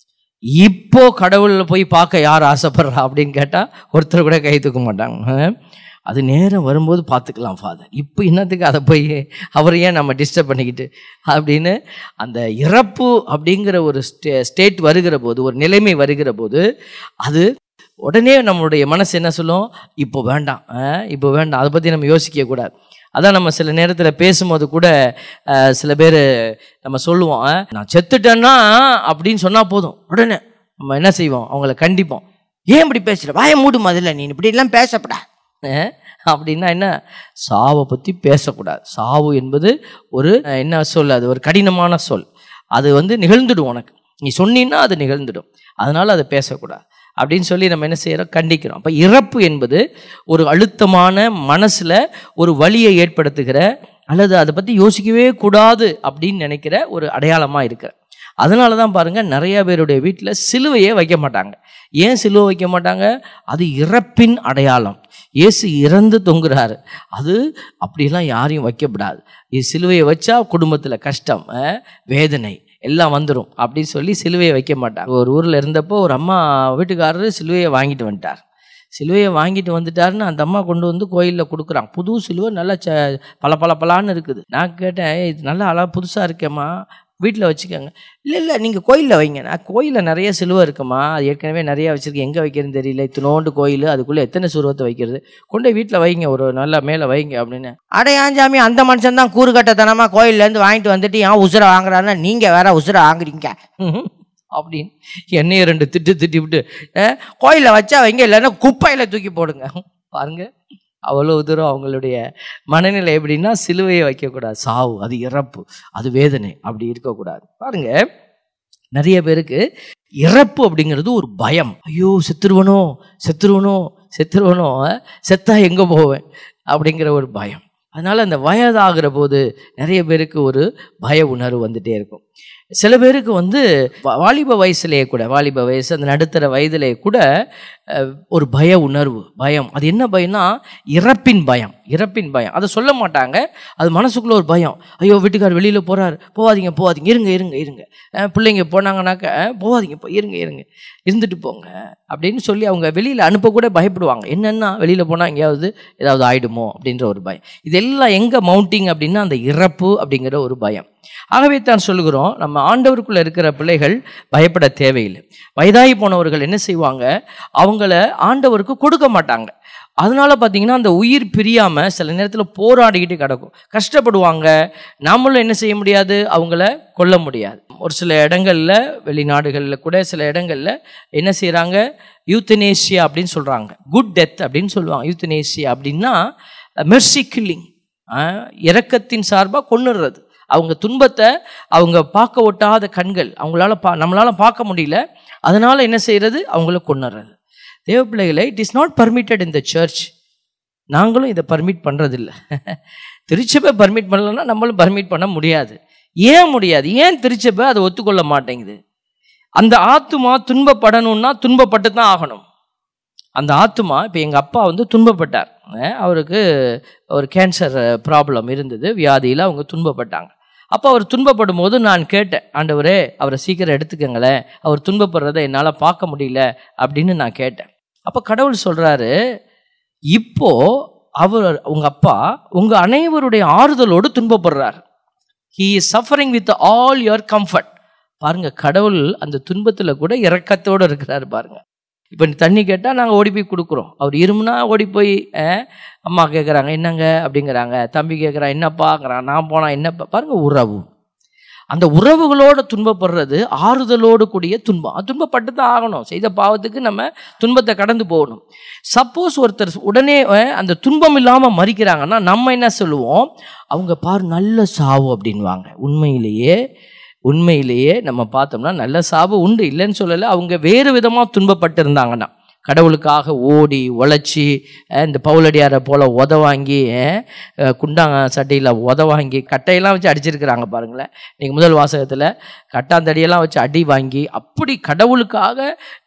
இப்போ கடவுளில் போய் பார்க்க யார் ஆசைப்படுறா அப்படின்னு கேட்டால் ஒருத்தர் கூட கை தூக்க மாட்டாங்க. அது நேரம் வரும்போது பார்த்துக்கலாம் ஃபாதர், இப்போ இன்னத்துக்கு அதை போய் அவர் ஏன் நம்ம டிஸ்டர்ப் பண்ணிக்கிட்டு அப்படின்னு. அந்த இறப்பு அப்படிங்கிற ஒரு ஸ்டே ஸ்டேட் வருகிற போது, ஒரு நிலைமை வருகிற போது அது உடனே நம்மளுடைய மனசு என்ன சொல்லும், இப்போ வேண்டாம், இப்போ வேண்டாம், அதை பற்றி நம்ம யோசிக்க கூடாது. அதான் நம்ம சில நேரத்தில் பேசும்போது கூட சில பேர் நம்ம சொல்லுவோம், நான் செத்துட்டேன்னா அப்படின்னு சொன்னால் போதும், உடனே நம்ம என்ன செய்வோம், அவங்கள கண்டிப்போம். ஏன் இப்படி பேசுகிற, வாயை மூடு முதல்ல, நீ இப்படிலாம் பேசப்படா அப்படின்னா என்ன, சாவை பற்றி பேசக்கூடாது. சாவு என்பது ஒரு என்ன சொல், அது ஒரு கடினமான சொல். அது வந்து நிகழ்ந்துடும், உனக்கு நீ சொன்னீன்னா அது நிகழ்ந்துடும், அதனால் அதை பேசக்கூடாது அப்படின்னு சொல்லி நம்ம என்ன செய்கிறோம், கண்டிக்கிறோம். அப்போ இறப்பு என்பது ஒரு அழுத்தமான மனசில் ஒரு வலியை ஏற்படுத்துகிற, அல்லது அதை பற்றி யோசிக்கவே கூடாது அப்படின்னு நினைக்கிற ஒரு அடையாளமாக இருக்கிற. அதனால தான் பாருங்கள், நிறைய பேருடைய வீட்டில் சிலுவையே வைக்க மாட்டாங்க. ஏன் சிலுவை வைக்க மாட்டாங்க, அது இறப்பின் அடையாளம். இயேசு இறந்து தொங்குறாரு, அது அப்படிலாம் யாரையும் வைக்கப்படாது. இது சிலுவையை வச்சா குடும்பத்தில் கஷ்டம், வேதனை எல்லாம் வந்துடும் அப்படின்னு சொல்லி சிலுவையை வைக்க மாட்டாங்க. ஒரு ஊரில் இருந்தப்போ ஒரு அம்மா வீட்டுக்காரரு சிலுவையை வாங்கிட்டு வந்துட்டார். சிலுவையை வாங்கிட்டு வந்துட்டாருன்னு அந்த அம்மா கொண்டு வந்து கோயிலில் கொடுக்குறாங்க. புது சிலுவை நல்லா ச பல பல பலான்னு இருக்குது. நான் கேட்டேன், இது நல்லா அழகாக புதுசாக இருக்கேம்மா, வீட்டில் வச்சுக்கோங்க. இல்லை இல்லை நீங்கள் கோயிலில் வைங்க. நான் கோயிலில் நிறைய சிலுவை இருக்குமா, அது ஏற்கனவே நிறையா வச்சுருக்கேன், எங்கே வைக்கிறதுன்னு தெரியல, இத்தினோண்டு கோயில், அதுக்குள்ளே எத்தனை சுருவத்தை வைக்கிறது, கொண்டு வீட்டில் வைங்க, ஒரு நல்லா மேலே வைங்க அப்படின்னு. அடையாஞ்சாமி, அந்த மனுஷன் தான் கூறுகட்டத்தனமாக கோயிலேருந்து வாங்கிட்டு வந்துட்டு ஏன் உசுரை வாங்குறாருன்னா நீங்கள் வேற உசுரை வாங்குறீங்க அப்படின்னு என்னைய ரெண்டு திட்டு திட்டி விட்டு, கோயிலில் வச்சா வைங்க, இல்லைன்னா குப்பையில் தூக்கி போடுங்க. பாருங்க, அவ்வளோ தூரம் அவங்களுடைய மனநிலை எப்படின்னா, சிலுவையை வைக்கக்கூடாது, சாவு அது இறப்பு, அது வேதனை, அப்படி இருக்கக்கூடாது. பாருங்க, நிறைய பேருக்கு இறப்பு அப்படிங்கிறது ஒரு பயம். ஐயோ செத்துருவனோ செத்துருவனோ செத்துருவனோ செத்தா எங்கே போவேன் அப்படிங்கிற ஒரு பயம். அதனால் அந்த வயதாகிற போது நிறைய பேருக்கு ஒரு பய உணர்வு வந்துகிட்டே இருக்கும். சில பேருக்கு வந்து வாலிப வயசுலேயே கூட, வாலிப வயசு அந்த நடுத்தர வயதிலே கூட ஒரு பய உணர்வு, பயம். அது என்ன பயம்னா இறப்பின் பயம். இறப்பின் பயம். அதை சொல்ல மாட்டாங்க, அது மனசுக்குள்ள ஒரு பயம். ஐயோ வீட்டுக்கார் வெளியில் போகிறாரு, போகாதீங்க போகாதீங்க, இருங்க இருங்க இருங்க, பிள்ளைங்க போனாங்கனாக்க போகாதீங்க, போ இருங்க இருங்க இருந்துட்டு போங்க அப்படின்னு சொல்லி அவங்க வெளியில் அனுப்பக்கூட பயப்படுவாங்க. என்னென்னா வெளியில் போனால் எங்கேயாவது ஏதாவது ஆகிடுமோ அப்படின்ற ஒரு பயம். இதெல்லாம் எங்கே மவுண்டிங் அப்படின்னா அந்த இறப்பு அப்படிங்கிற ஒரு பயம். ஆகவே தான் சொல்லுகிறோம், நம்ம ஆண்டவருக்குள்ளே இருக்கிற பிள்ளைகள் பயப்பட தேவையில்லை. வயதாகி போனவர்கள் என்ன செய்வாங்க, அவங்கள ஆண்டவருக்கு கொடுக்க மாட்டாங்க. அதனால பார்த்தீங்கன்னா அந்த உயிர் பிரியாமல் சில நேரத்தில் போராடிக்கிட்டு கிடக்கும், கஷ்டப்படுவாங்க. நாமளும் என்ன செய்ய முடியாது, அவங்கள கொல்ல முடியாது. ஒரு சில இடங்களில், வெளிநாடுகளில் கூட சில இடங்களில் என்ன செய்கிறாங்க, யூத்தனேசியா அப்படின்னு சொல்கிறாங்க, குட் டெத் அப்படின்னு சொல்லுவாங்க. யூத்தனேசியா அப்படின்னா மெர்சி கில்லிங், இரக்கத்தின் சார்பாக கொன்னுடுறது. அவங்க துன்பத்தை அவங்க பார்க்க ஒட்டாத கண்கள், அவங்களால பா நம்மளால பார்க்க முடியல, அதனால என்ன செய்யறது, அவங்கள கொன்னுறது. தேவ பிள்ளைகளை, it is not permitted in the church. நாங்களும் இதை பர்மிட் பண்ணுறதில்லை. திருச்சபை பர்மிட் பண்ணலன்னா நம்மளும் பர்மிட் பண்ண முடியாது. ஏன் முடியாது? ஏன் திருச்சபை அதை ஒத்துக்கொள்ள மாட்டேங்குது? அந்த ஆத்துமா துன்பப்படணும்னா துன்பப்பட்டு தான் ஆகணும். அந்த ஆத்துமா, இப்போ எங்கள் அப்பா வந்து துன்பப்பட்டார், அவருக்கு ஒரு கேன்சர் ப்ராப்ளம் இருந்தது, வியாதியில் அவங்க துன்பப்பட்டாங்க. அப்போ அவர் துன்பப்படும் போது நான் கேட்டேன், ஆண்டவரே அவரை சீக்கிரம் எடுத்துக்கங்களேன், அவர் துன்பப்படுறதை என்னால் பார்க்க முடியல அப்படின்னு நான் கேட்டேன். அப்போ கடவுள் சொல்கிறாரு, இப்போ அவர் உங்கள் அப்பா உங்கள் அனைவருடைய ஆறுதலோடு துன்பப்படுறார். He is suffering with all your comfort. பாருங்க, கடவுள் அந்த துன்பத்தில் கூட இரக்கத்தோடு இருக்கிறார். பாருங்க, இப்போ தண்ணி கேட்டால் நாங்கள் ஓடி போய் கொடுக்குறோம். அவர் இருமுனா ஓடி போய் அம்மா கேட்குறாங்க என்னங்க அப்படிங்கிறாங்க, தம்பி கேட்குறான் என்னப்பாங்கிறான், நான் போனால் என்னப்பா. பாருங்கள், உறவு, அந்த உறவுகளோடு துன்பப்படுறது ஆறுதலோடு கூடிய துன்பம். அது துன்பப்பட்டு தான் ஆகணும். செய்த பாவத்துக்கு நம்ம துன்பத்தை கடந்து போகணும். சப்போஸ் ஒருத்தர் உடனே அந்த துன்பம் இல்லாமல் மறிக்கிறாங்கன்னா நம்ம என்ன சொல்லுவோம், அவங்க பாரு நல்ல சாவு அப்படின்வாங்க. உண்மையிலேயே உண்மையிலேயே நம்ம பார்த்தோம்னா நல்ல சாவு உண்டு, இல்லைன்னு சொல்லலை. அவங்க வேறு விதமாக துன்பப்பட்டு இருந்தாங்கன்னா, கடவுளுக்காக ஓடி உழைச்சி இந்த பவுலடியாரை போல் உத வாங்கி, குண்டாங்க சட்டையில் உத வாங்கி கட்டையெல்லாம் வச்சு அடிச்சிருக்கிறாங்க பாருங்களேன். நீங்கள் முதல் வாசகத்தில் கட்டாந்தடியெல்லாம் வச்சு அடி வாங்கி, அப்படி கடவுளுக்காக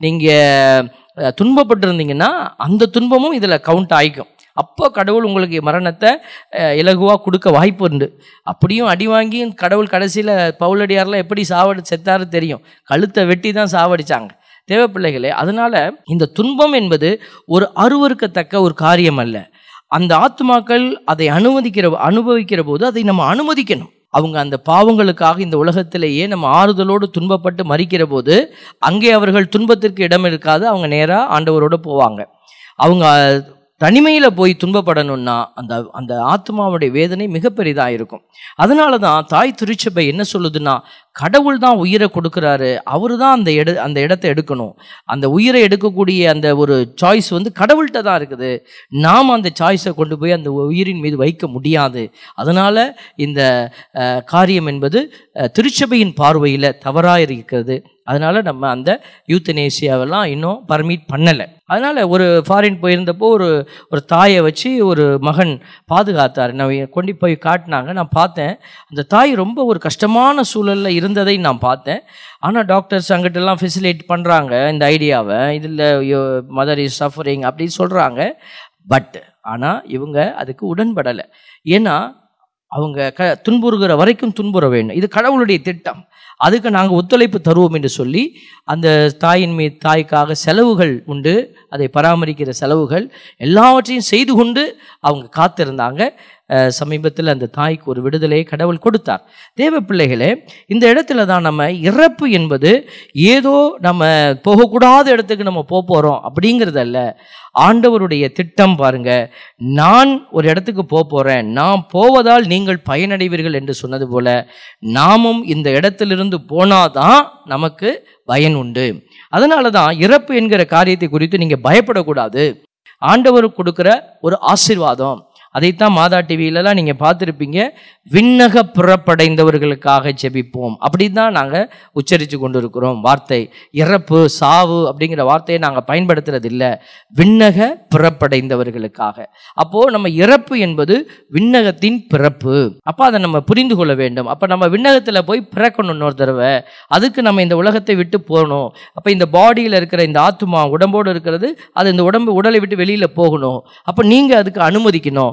நீங்கள் துன்பப்பட்டிருந்தீங்கன்னா அந்த துன்பமும் இதில் கவுண்ட் ஆகிக்கும். அப்போ கடவுள் உங்களுக்கு மரணத்தை இலகுவாக கொடுக்க வாய்ப்பு உண்டு. அப்படியும் அடி வாங்கி கடவுள் கடைசியில் பவுலடியாரெலாம் எப்படி சாவடி செத்தாரு தெரியும், கழுத்தை வெட்டி தான் சாவடிச்சாங்க. தேவ பிள்ளைகளே, அதனால இந்த துன்பம் என்பது ஒரு அருவருக்கத்தக்க ஒரு காரியம் அல்ல. அந்த ஆத்துமாக்கள் அதை அனுமதிக்கிற அனுபவிக்கிற போது அதை நம்ம அனுமதிக்கணும். அவங்க அந்த பாவங்களுக்காக இந்த உலகத்திலேயே நம்ம ஆறுதலோடு துன்பப்பட்டு மறிக்கிற போது அங்கே அவர்கள் துன்பத்திற்கு இடம் இருக்காது. அவங்க நேராக ஆண்டவரோடு போவாங்க. அவங்க தனிமையில் போய் துன்பப்படணும்னா அந்த அந்த ஆத்மாவுடைய வேதனை மிகப்பெரிதாக இருக்கும். அதனால தான் தாய் திருச்சபை என்ன சொல்லுதுன்னா, கடவுள் தான் உயிரை கொடுக்குறாரு, அவரு தான் அந்த எடு அந்த இடத்தை எடுக்கணும். அந்த உயிரை எடுக்கக்கூடிய அந்த ஒரு சாய்ஸ் வந்து கடவுள்கிட்ட தான் இருக்குது. நாம் அந்த சாய்ஸை கொண்டு போய் அந்த உயிரின் மீது வைக்க முடியாது. அதனால் இந்த காரியம் என்பது திருச்சபையின் பார்வையில் தவறாக இருக்கிறது. அதனால் நம்ம அந்த யூத்தனேசியாவெல்லாம் இன்னும் பர்மிட் பண்ணலை. அதனால் ஒரு ஃபாரின் போயிருந்தப்போ ஒரு ஒரு தாயை வச்சு ஒரு மகன் பாதுகாத்தார். நான் கொண்டு போய் காட்டினாங்க, நான் பார்த்தேன். அந்த தாய் ரொம்ப ஒரு கஷ்டமான சூழலில் இருந்ததை நான் பார்த்தேன். ஆனால் டாக்டர்ஸ் அங்கிட்டெல்லாம் ஃபெசிலேட் பண்ணுறாங்க இந்த ஐடியாவை, இதில் மதர் இஸ் சஃபரிங் அப்படின்னு சொல்கிறாங்க. பட் ஆனால் இவங்க அதுக்கு உடன்படலை. ஏன்னா அவங்க க துன்புறுகிற வரைக்கும் துன்புற வேண்டும், இது கடவுளுடைய திட்டம், அதுக்கு நாங்கள் ஒத்துழைப்பு தருவோம் என்று சொல்லி அந்த தாயின் மீது தாய்க்காக செலவுகள் உண்டு, அதை பராமரிக்கிற செலவுகள் எல்லாவற்றையும் செய்து கொண்டு அவங்க காத்திருந்தாங்க. சமீபத்தில் அந்த தாய்க்கு ஒரு விடுதலையை கடவுள் கொடுத்தார். தேவ பிள்ளைகளே, இந்த இடத்துல தான் நம்ம இறப்பு என்பது ஏதோ நம்ம போகக்கூடாத இடத்துக்கு நம்ம போக போகிறோம் அப்படிங்கிறதல்ல. ஆண்டவருடைய திட்டம் பாருங்க, நான் ஒரு இடத்துக்கு போக போகிறேன், நான் போவதால் நீங்கள் பயனடைவீர்கள் என்று சொன்னது போல நாமும் இந்த இடத்திலிருந்து போனாதான் நமக்கு பயன் உண்டு. அதனால தான் இறப்பு என்கிற காரியத்தை குறித்து நீங்கள் பயப்படக்கூடாது. ஆண்டவருக்கு கொடுக்குற ஒரு ஆசீர்வாதம். அதைத்தான் மாதா டிவியிலலாம் நீங்கள் பார்த்துருப்பீங்க, விண்ணக பிறப்படைந்தவர்களுக்காக ஜெபிப்போம் அப்படி தான் நாங்கள் உச்சரித்து கொண்டு இருக்கிறோம். வார்த்தை இறப்பு சாவு அப்படிங்கிற வார்த்தையை நாங்கள் பயன்படுத்துறது இல்லை, விண்ணக பிறப்படைந்தவர்களுக்காக. அப்போது நம்ம இறப்பு என்பது விண்ணகத்தின் பிறப்பு. அப்போ அதை நம்ம புரிந்து கொள்ள வேண்டும். அப்போ நம்ம விண்ணகத்தில் போய் பிறக்கணும் இன்னொரு தடவை, அதுக்கு நம்ம இந்த உலகத்தை விட்டு போகணும். அப்போ இந்த பாடியில் இருக்கிற இந்த ஆத்துமா உடம்போடு இருக்கிறது, அது இந்த உடம்பு உடலை விட்டு வெளியில் போகணும். அப்போ நீங்கள் அதுக்கு அனுமதிக்கணும்.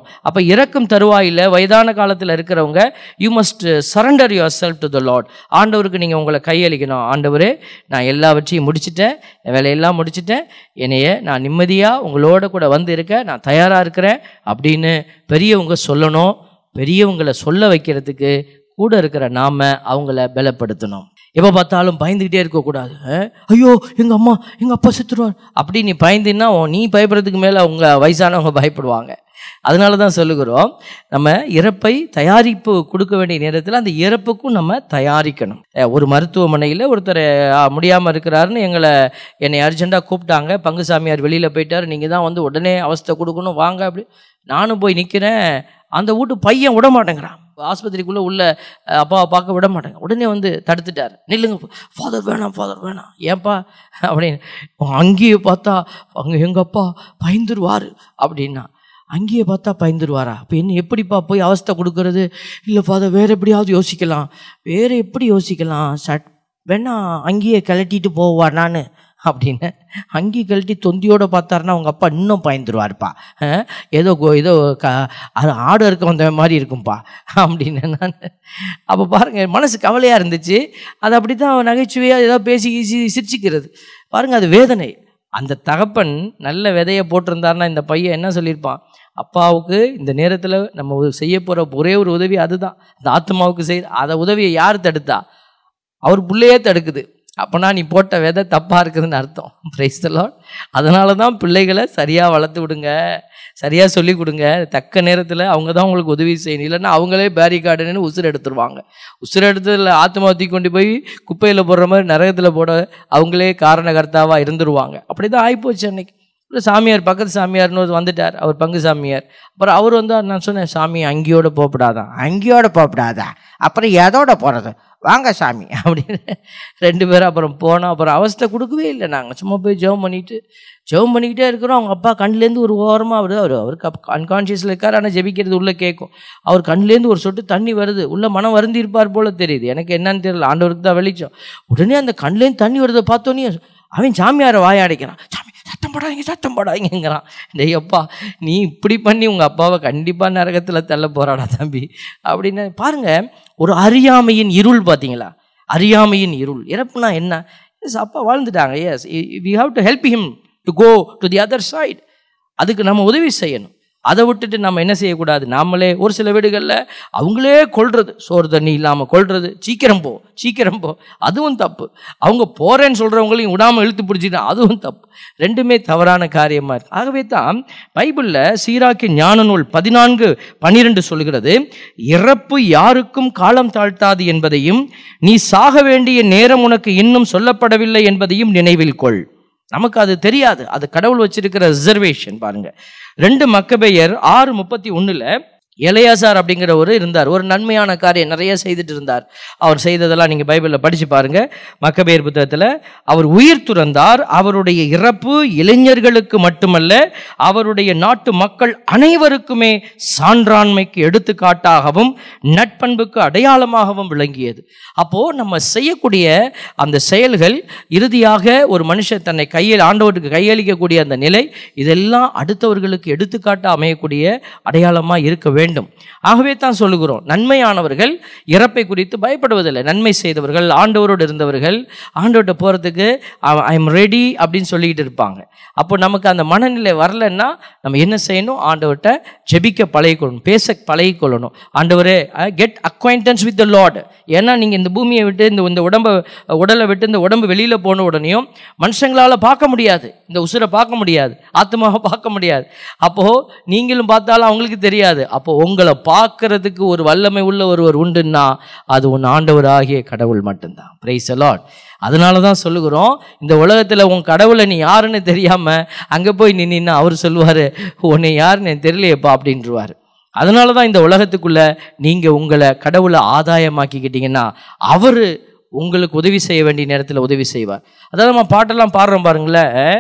அப்போ இறக்கும் தருவாயில் வயதான காலத்தில் இருக்கிறவங்க you must surrender yourself to the lord. ஆண்டவருக்கு நீங்கள் உங்களை கையளிக்கணும். ஆண்டவரே, நான் எல்லாவற்றையும் முடிச்சிட்டேன், வேலையெல்லாம் முடிச்சிட்டேன், என்னைய நான் நிம்மதியாக உங்களோட கூட வந்து இருக்க நான் தயாராக இருக்கிறேன் அப்படின்னு பெரியவங்க சொல்லணும். பெரியவங்களை சொல்ல வைக்கிறதுக்கு கூட இருக்கிற நாம அவங்கள பலப்படுத்தணும். எப்போ பார்த்தாலும் பயந்துக்கிட்டே இருக்கக்கூடாது. ஐயோ எங்கள் அம்மா எங்கள் அப்பா செத்துருவார் அப்படி நீ பயந்துன்னா நீ பயப்படுறதுக்கு மேலே அவங்க வயசானவங்க பயப்படுவாங்க. அதனால தான் சொல்லுகிறோம், நம்ம இறப்பை தயாரிப்பு கொடுக்க வேண்டிய நேரத்தில் அந்த இறப்புக்கும் நம்ம தயாரிக்கணும். ஒரு மருத்துவமனையில் ஒருத்தர் முடியாமல் இருக்கிறாருன்னு எங்களை என்னை அர்ஜென்ட்டாக கூப்பிட்டாங்க. பங்குசாமியார் வெளியில் போயிட்டார், நீங்கள் தான் வந்து உடனே அவஸ்தை கொடுக்கணும் வாங்க அப்படி. நானும் போய் நிற்கிறேன். அந்த வீட்டு பையன் விட மாட்டேங்கிறான். ஆஸ்பத்திரிக்குள்ளே உள்ள அப்பாவை பார்க்க விட மாட்டேங்க. உடனே வந்து தடுத்துட்டார். நில்லுங்க ஃபாதர், வேணாம் ஃபாதர் வேணாம். ஏன்பா அப்படின்னு. அங்கேயே பார்த்தா அங்கே எங்கள் அப்பா பயந்துருவார் அப்படின்னா. அங்கேயே பார்த்தா பயந்துருவாரா? அப்போ என்ன எப்படிப்பா போய் அவஸ்தை கொடுக்கறது? இல்லை ஃபாதர், வேறு எப்படியாவது யோசிக்கலாம். வேறு எப்படி யோசிக்கலாம்? சட் வேணா அங்கேயே கிளட்டிட்டு போவார் நான் அப்படின்னு. அங்கேயே கழட்டி தொந்தியோடு பார்த்தாருன்னா அவங்க அப்பா இன்னும் பயந்துருவார்ப்பா. ஏதோ ஏதோ க ஆடு இருக்க வந்த மாதிரி இருக்கும்பா அப்படின்னு நான். அப்போ பாருங்கள், மனசு கவலையாக இருந்துச்சு. அது அப்படி தான் நகைச்சுவையாக ஏதோ பேசி சிரிச்சிக்கிறது. பாருங்கள், அது வேதனை. அந்த தகப்பன் நல்ல விதையை போட்டிருந்தாருன்னா இந்த பையன் என்ன சொல்லியிருப்பான்? அப்பாவுக்கு இந்த நேரத்தில் நம்ம செய்ய போகிற ஒரே ஒரு உதவி அதுதான், அந்த ஆத்மாவுக்கு செய். அதை உதவியை யார் தடுத்தா? அவர் பிள்ளையே தடுக்குது. அப்போனா நீ போட்ட விதை தப்பாக இருக்குதுன்னு அர்த்தம். Praise the lord. அதனால தான் பிள்ளைகளை சரியாக வளர்த்து விடுங்க, சரியாக சொல்லி கொடுங்க. தக்க நேரத்தில் அவங்க தான் உங்களுக்கு உதவி செய்யணும். இல்லைன்னா அவங்களே பேரிகார்டுன்னு உசுறு எடுத்துருவாங்க. உசுறு எடுத்ததில் ஆத்மாவத்தி கொண்டு போய் குப்பையில் போடுற மாதிரி நரகத்தில் போட அவங்களே காரணகர்த்தாவாக இருந்துருவாங்க. அப்படி தான் ஆகிப்போச்சு அன்னைக்கு. சாமியார், பக்கத்து சாமியார்னு வந்துட்டார், அவர் பங்கு சாமியார். அப்புறம் அவர் வந்து நான் சொன்னேன், சாமி அங்கேயோட போகப்படாதான். அங்கேயோட போகப்படாதா? அப்புறம் எதோட போகிறது? வாங்க சாமி அப்படின்னு ரெண்டு பேரும் அப்புறம் போனோம். அப்புறம் அவஸ்தை கொடுக்கவே இல்லை. நாங்கள் சும்மா போய் ஜெபம் பண்ணிவிட்டு ஜெபம் பண்ணிக்கிட்டே இருக்கிறோம். அவங்க அப்பா கண்ணிலேருந்து ஒரு ஓரமாக வருது. அவர் அவருக்கு அன்கான்ஷியஸில் இருக்கார், ஆனால் ஜெபிக்கிறது உள்ளே கேட்கும். அவர் கண்ணிலேருந்து ஒரு சொட்டு தண்ணி வருது. உள்ள மனம் வருந்தி இருப்பார் போல தெரியுது. எனக்கு என்னன்னு தெரியல, ஆண்டவருக்கு தான் வெளிச்சம். உடனே அந்த கண்ணிலேருந்து தண்ணி வருதை பார்த்தோன்னே அவன் சாமியாரை வாயாடிக்கிறான். சாமி சத்தம் போடாதீங்க, சத்தம் போடாதீங்கிறான். டேய்ப்பா, நீ இப்படி பண்ணி உங்கள் அப்பாவை கண்டிப்பாக நரகத்தில் தள்ள போறாடா தம்பி அப்படின்னு. பாருங்கள், ஒரு அறியாமையின் இருள். பார்த்தீங்களா, அறியாமையின் இருள். இறப்புனா என்ன? எஸ், அப்பா வாழ்ந்துட்டாங்க. Yes, we have to help him to go to the other side. அதுக்கு நம்ம உதவி செய்யணும். அதை விட்டுட்டு நம்ம என்ன செய்யக்கூடாது? நாமளே ஒரு சில வீடுகளில் அவங்களே கொல்றது, சோறு தண்ணி இல்லாமல் கொல்றது, சீக்கிரம் போ சீக்கிரம் போ, அதுவும் தப்பு. அவங்க போகிறேன்னு சொல்கிறவங்களையும் விடாமல் இழுத்து பிடிச்சிட்டா அதுவும் தப்பு. ரெண்டுமே தவறான காரியமாக இருக்குது. ஆகவே தான் பைபிளில் சீராக்கின் ஞான நூல் பதினான்கு பன்னிரெண்டு சொல்கிறது, இறப்பு யாருக்கும் காலம் தாழ்த்தாது என்பதையும் நீ சாக வேண்டிய நேரம் உனக்கு இன்னும் சொல்லப்படவில்லை என்பதையும் நினைவில் கொள். நமக்கு அது தெரியாது, அது கடவுள் வச்சிருக்கிற ரிசர்வேஷன். பாருங்க, ரெண்டு மக்கபேயர் ஆறு முப்பத்தி ஒண்ணுல எலையாசார் அப்படிங்கிறவர் இருந்தார். ஒரு நன்மையான காரியம் நிறைய செய்துட்டு இருந்தார். அவர் செய்ததெல்லாம் நீங்க பைபிளில் படிச்சு பாருங்க. மக்கபேயர் புத்தகத்தில் அவர் உயிர் துறந்தார். அவருடைய இறப்பு இளைஞர்களுக்கு மட்டுமல்ல, அவருடைய நாட்டு மக்கள் அனைவருக்குமே சான்றாண்மைக்கு எடுத்துக்காட்டாகவும் நட்பண்புக்கு அடையாளமாகவும் விளங்கியது. அப்போ நம்ம செய்யக்கூடிய அந்த செயல்கள் இறுதியாக ஒரு மனுஷன் தன்னை கையில் ஆண்டவருக்கு கையளிக்கக்கூடிய அந்த நிலை, இதெல்லாம் அடுத்தவர்களுக்கு எடுத்துக்காட்ட அமையக்கூடிய அடையாளமாக இருக்க வேண்டும். ஆகவே தான் சொல்லுகிறோம், நன்மையானவர்கள் இறப்பை குறித்து பயப்படுவதில்லை. நன்மை செய்தவர்கள், ஆண்டவரோடு இருந்தவர்கள், ஆண்டவர்கிட்ட போகிறதுக்கு ஐ எம் ரெடி அப்படின்னு சொல்லிக்கிட்டு இருப்பாங்க. அப்போ நமக்கு அந்த மனநிலை வரலன்னா நம்ம என்ன செய்யணும்? ஆண்டவர்கிட்ட ஜெபிக்க பழகிக்கொள்ளணும், பேச பழகிக்கொள்ளணும். ஆண்டவரே, get acquaintance with the lord. ஏன்னா நீங்கள் இந்த பூமியை விட்டு, இந்த இந்த உடம்பை உடலை விட்டு இந்த உடம்பு வெளியில் போன உடனேயும் மனுஷங்களால் பார்க்க முடியாது, இந்த உசுரை பார்க்க முடியாது, ஆத்மாவை பார்க்க முடியாது. அப்போது நீங்களும் பார்த்தாலும் அவங்களுக்கு தெரியாது. அப்போ உங்களை பார்க்கறதுக்கு ஒரு வல்லமை உள்ள ஒருவர் உண்டுன்னா அது உன் ஆண்டவர் ஆகிய கடவுள் மட்டும்தான். Praise the lord. அதனால தான் சொல்லுகிறோம், இந்த உலகத்தில் உன் கடவுளை நீ யாருன்னு தெரியாமல் அங்கே போய் நின்னா அவர் சொல்லுவார், உன்னை யாருன்னு தெரியலையப்பா அப்படின்ட்டுருவார். அதனால தான் இந்த உலகத்துக்குள்ள நீங்கள் உங்களை கடவுளை ஆதாயமாக்கிக்கிட்டீங்கன்னா அவர் உங்களுக்கு உதவி செய்ய வேண்டிய நேரத்தில் உதவி செய்வார். அதாவது நம்ம பாட்டெல்லாம் பாடுறோம் பாருங்களேன்,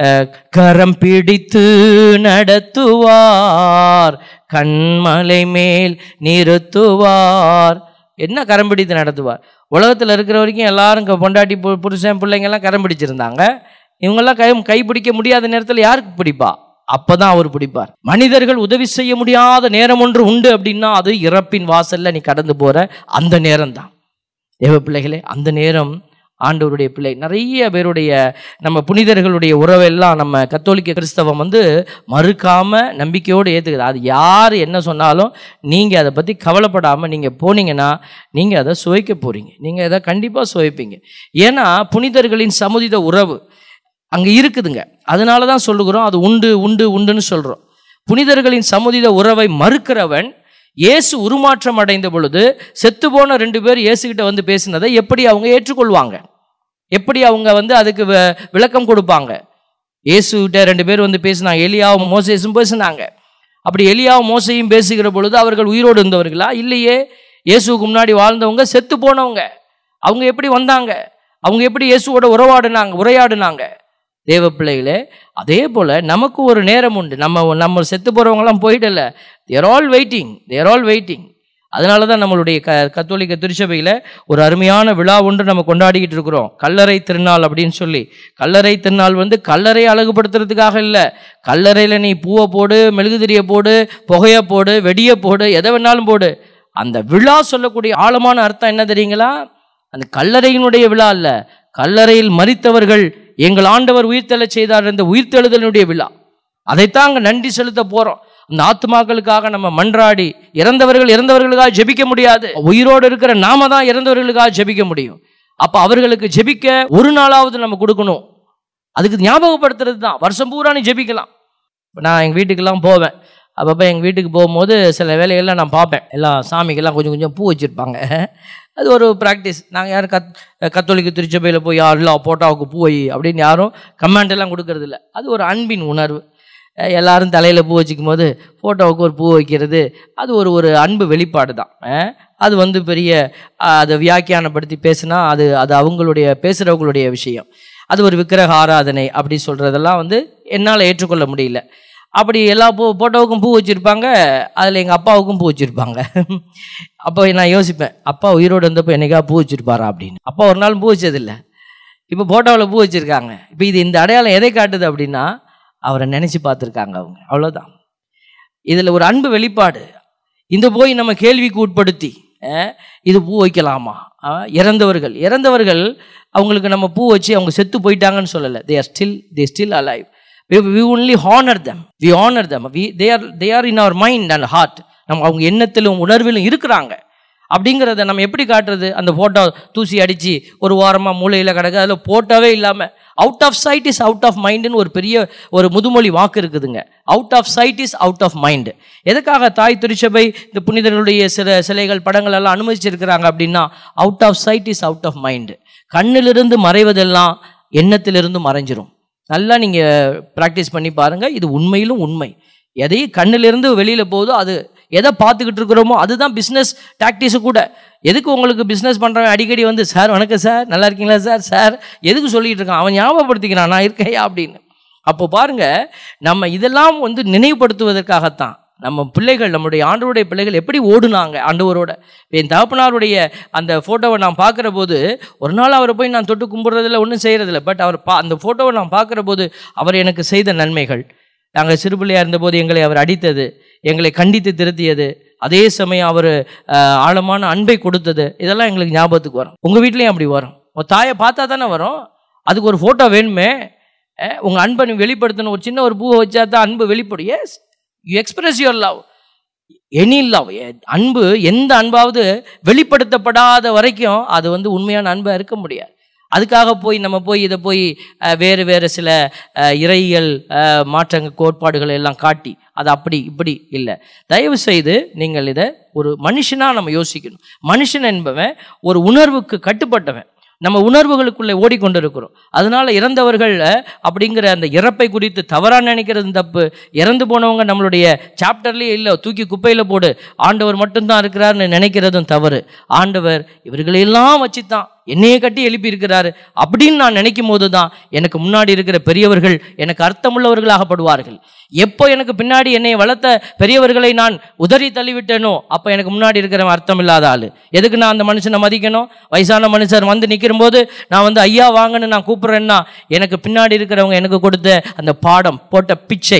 கரம் பிடித்து நடத்துவார், கண்மலை மேல் நிறுத்துவார். என்ன கரம் பிடித்து நடத்துவார்? உலகத்தில் இருக்கிற வரைக்கும் எல்லாரும் பொண்டாட்டி புருஷன் பிள்ளைங்கெல்லாம் கரம் பிடிச்சிருந்தாங்க. இவங்கெல்லாம் கை கை பிடிக்க முடியாத நேரத்தில் யாருக்கு பிடிப்பா? அப்பதான் அவர் பிடிப்பார். மனிதர்கள் உதவி செய்ய முடியாத நேரம் ஒன்று உண்டு அப்படின்னா அது இறப்பின் வாசல்ல நீ கடந்து போற அந்த நேரம் தான். தேவ பிள்ளைகளே, அந்த நேரம் ஆண்டவருடைய பிள்ளை நிறைய பேருடைய நம்ம புனிதர்களுடைய உறவெல்லாம் நம்ம கத்தோலிக்க கிறிஸ்தவம் வந்து மறுக்காம நம்பிக்கையோடு ஏற்றுக்குது. அது யார் என்ன சொன்னாலும் நீங்கள் அதை பற்றி கவலைப்படாமல் நீங்கள் போனீங்கன்னா நீங்கள் அதை சுவைக்க போகிறீங்க. நீங்கள் அதை கண்டிப்பாக சுவைப்பீங்க. ஏன்னா புனிதர்களின் சமுதித உறவு அங்கே இருக்குதுங்க. அதனால தான் சொல்லுகிறோம் அது உண்டு உண்டு உண்டுன்னு சொல்கிறோம். புனிதர்களின் சமுதித உறவை மறுக்கிறவன் இயேசு உருமாற்றம் அடைந்த பொழுது செத்து போன ரெண்டு பேர் இயேசுகிட்ட வந்து பேசினதை எப்படி அவங்க ஏற்றுக்கொள்வாங்க? எப்படி அவங்க வந்து அதுக்கு விளக்கம் கொடுப்பாங்க? இயேசுகிட்ட ரெண்டு பேர் வந்து பேசினாங்க, எலியாவும் மோசேசும் பேசினாங்க. அப்படி எலியாவும் மோசையும் பேசுகிற பொழுது அவர்கள் உயிரோடு இருந்தவர்களா? இல்லையே. இயேசுக்கு முன்னாடி வாழ்ந்தவங்க செத்து போனவங்க. அவங்க எப்படி வந்தாங்க? அவங்க எப்படி இயேசுவோட உறவாடினாங்க உரையாடினாங்க? தேவ பிள்ளைகளே, அதே போல் நமக்கு ஒரு நேரம் உண்டு. நம்ம நம்ம செத்து போகிறவங்களாம் போயிடல. They're all waiting they're all waiting அதனால தான் நம்மளுடைய க கத்தோலிக்க திருச்சபையில் ஒரு அருமையான விழா ஒன்று நம்ம கொண்டாடிக்கிட்டு இருக்கிறோம், கல்லறை திருநாள் அப்படின்னு சொல்லி. கல்லறை திருநாள் வந்து கல்லறை அழகுபடுத்துறதுக்காக இல்லை. கல்லறையில் நீ பூவை போடு, மெழுகுதிரியை போடு, புகையை போடு, வெடியை போடு, எதை வேணாலும் போடு. அந்த விழா சொல்லக்கூடிய ஆழமான அர்த்தம் என்ன தெரியுங்களா? அந்த கல்லறையினுடைய விழா அல்ல, கல்லறையில் மரித்தவர்கள் எங்கள் ஆண்டவர் உயிர்த்தெழச் செய்தார் என்ற உயிர்த்தெழுதலினுடைய விழா. அதைத்தான் அங்கே நன்றி செலுத்த போகிறோம். அந்த ஆத்மாக்களுக்காக நம்ம மன்றாடி, இறந்தவர்கள் இறந்தவர்களுக்காக ஜெபிக்க முடியாது, உயிரோடு இருக்கிற நாம தான் இறந்தவர்களுக்காக ஜெபிக்க முடியும். அப்போ அவர்களுக்கு ஜெபிக்க ஒரு நாளாவது நம்ம கொடுக்கணும். அதுக்கு ஞாபகப்படுத்துறது தான். வருஷம் பூரா நீ ஜெபிக்கலாம். நான் எங்கள் வீட்டுக்கெல்லாம் போவேன். அப்பப்போ எங்கள் வீட்டுக்கு போகும்போது சில வேலைகள்லாம் நான் பார்ப்பேன். எல்லாம் சாமிக்கெல்லாம் கொஞ்சம் கொஞ்சம் பூ வச்சுருப்பாங்க. அது ஒரு ப்ராக்டிஸ். நாங்கள் யாரும் கத் கத்தோலிக்க திருச்சபையில் போய் யாரும் இல்லை போட்டாவுக்கு பூ வை அப்படின்னு யாரும் கமெண்ட் எல்லாம் கொடுக்கறது இல்லை. அது ஒரு அன்பின் உணர்வு. எல்லாரும் தலையில் பூ வச்சுக்கும் போது ஃபோட்டோவுக்கு ஒரு பூ வைக்கிறது அது ஒரு ஒரு அன்பு வெளிப்பாடு தான். அது வந்து பெரிய அதை வியாக்கியானப்படுத்தி பேசுனா அது அது அவங்களுடைய பேசுகிறவங்களுடைய விஷயம். அது ஒரு விக்கிரக ஆராதனை அப்படி சொல்கிறதெல்லாம் வந்து என்னால் ஏற்றுக்கொள்ள முடியல. அப்படி எல்லா பூ ஃபோட்டோவுக்கும் பூ வச்சுருப்பாங்க, அதில் எங்கள் அப்பாவுக்கும் பூ வச்சுருப்பாங்க. அப்போ நான் யோசிப்பேன், அப்பா உயிரோடு இருந்தப்போ என்னைக்கா பூ வச்சுருப்பாரா அப்படின்னு. அப்பா ஒரு நாள் பூ வச்சதில்லை, இப்போ ஃபோட்டோவில் பூ வச்சுருக்காங்க. இப்போ இது இந்த அடையாளம் எதை காட்டுது அப்படின்னா அவரை நினச்சி பார்த்துருக்காங்க அவங்க, அவ்வளோதான். இதில் ஒரு அன்பு வெளிப்பாடு. இந்த போய் நம்ம கேள்விக்கு உட்படுத்தி இது பூ வைக்கலாமா? இறந்தவர்கள் இறந்தவர்கள் அவங்களுக்கு நம்ம பூ வச்சு அவங்க செத்து போயிட்டாங்கன்னு சொல்லலை. They are still they still alive. We, we only honor them. We honor them. We, they are they are in our mind and heart. நம்ம அவங்க எண்ணத்திலும் உணர்விலும் இருக்கிறாங்க. அப்படிங்கிறத நம்ம எப்படி காட்டுறது? அந்த ஃபோட்டோ தூசி அடித்து ஒரு வாரமாக மூளையில் கிடக்கு, அதில் ஃபோட்டோவே இல்லாமல். Out of sight is out of மைண்டுன்னு ஒரு பெரிய ஒரு முதுமொழி வாக்கு இருக்குதுங்க. Out of sight is out of mind. எதுக்காக தாய் திருச்சபை இந்த புனிதர்களுடைய சில சிலைகள் படங்கள் எல்லாம் அனுமதிச்சிருக்கிறாங்க அப்படின்னா out of sight is out of mind. கண்ணிலிருந்து மறைவதெல்லாம் எண்ணத்திலிருந்து மறைஞ்சிரும். நல்லா நீங்கள் ப்ராக்டிஸ் பண்ணி பாருங்கள். இது உண்மையிலும் உண்மை. எதையும் கண்ணிலிருந்து வெளியில் போகுதோ அது எதை பார்த்துக்கிட்டு இருக்கிறோமோ அதுதான் பிஸ்னஸ் டாக்டிஸு கூட. எதுக்கு உங்களுக்கு பிஸ்னஸ் பண்ணுறவன் அடிக்கடி வந்து சார் வணக்கம் சார் நல்லா இருக்கீங்களா சார் சார் எதுக்கு சொல்லிகிட்டு இருக்கான்? அவன் ஞாபகப்படுத்திக்கிறான் நான் இருக்கையா அப்படின்னு. அப்போ பாருங்கள், நம்ம இதெல்லாம் வந்து நினைவுபடுத்துவதற்காகத்தான். நம்ம பிள்ளைகள் நம்முடைய ஆண்டவருடைய பிள்ளைகள் எப்படி ஓடுனாங்க ஆண்டவரோட. என் தகப்பனாருடைய அந்த ஃபோட்டோவை நான் பார்க்குற போது ஒரு நாள் அவரை போய் நான் தொட்டு கும்பிட்றதில்ல, ஒன்றும் செய்கிறதில்ல. பட் அவர் பா அந்த ஃபோட்டோவை நான் பார்க்குற போது அவர் எனக்கு செய்த நன்மைகள், நாங்கள் சிறுபிள்ளையாக இருந்தபோது எங்களை அவர் அடித்தது, எங்களை கண்டித்து திருத்தியது, அதே சமயம் அவர் ஆழமான அன்பை கொடுத்தது, இதெல்லாம் எங்களுக்கு ஞாபகத்துக்கு வரும். உங்கள் வீட்லேயும் அப்படி வரும். உங்கள் தாயை பார்த்தா தானே வரும். அதுக்கு ஒரு ஃபோட்டோ வேணுமே. உங்கள் அன்பை நீ வெளிப்படுத்தணும். ஒரு சின்ன ஒரு பூவை வச்சா தான் அன்பு வெளிப்படும். Yes, you express your love, any love. அன்பு எந்த அன்பாவது வெளிப்படுத்தப்படாத வரைக்கும் அது வந்து உண்மையான அன்பாக இருக்க முடியாது. அதுக்காக போய் நம்ம போய் இதை போய் வேறு வேறு சில இறையியல் மாற்றங்கள் கோட்பாடுகளை எல்லாம் காட்டி அது அப்படி இப்படி இல்லை. தயவு செய்து நீங்கள் இதை ஒரு மனுஷனாக நம்ம யோசிக்கணும். மனுஷன் என்பவன் ஒரு உணர்வுக்கு கட்டுப்பட்டவன். நம்ம உணர்வுகளுக்குள்ளே ஓடிக்கொண்டு இருக்கிறோம். அதனால இறந்தவர்கள் அப்படிங்கிற அந்த இறப்பை குறித்து தவறாக நினைக்கிறது தப்பு. இறந்து போனவங்க நம்மளுடைய சாப்டர்லேயே இல்லை, தூக்கி குப்பையில் போடு, ஆண்டவர் மட்டும்தான் இருக்கிறார்னு நினைக்கிறதும் தவறு. ஆண்டவர் இவர்களெல்லாம் வச்சு தான் என்னையே கட்டி எழுப்பி இருக்கிறாரு அப்படின்னு நான் நினைக்கும் போது தான் எனக்கு முன்னாடி இருக்கிற பெரியவர்கள் எனக்கு அர்த்தமுள்ளவர்களாகப்படுவார்கள். எப்போ எனக்கு பின்னாடி என்னை வளர்த்த பெரியவர்களை நான் உதறி தள்ளிவிட்டேனோ அப்போ எனக்கு முன்னாடி இருக்கிறவன் அர்த்தம் இல்லாத ஆள். எதுக்கு நான் அந்த மனுஷனை மதிக்கணும்? வயசான மனுஷர் வந்து நிற்கிற போது நான் வந்து ஐயா வாங்கன்னு நான் கூப்பிட்றேன்னா எனக்கு பின்னாடி இருக்கிறவங்க எனக்கு கொடுத்த அந்த பாடம் போட்ட பிச்சை,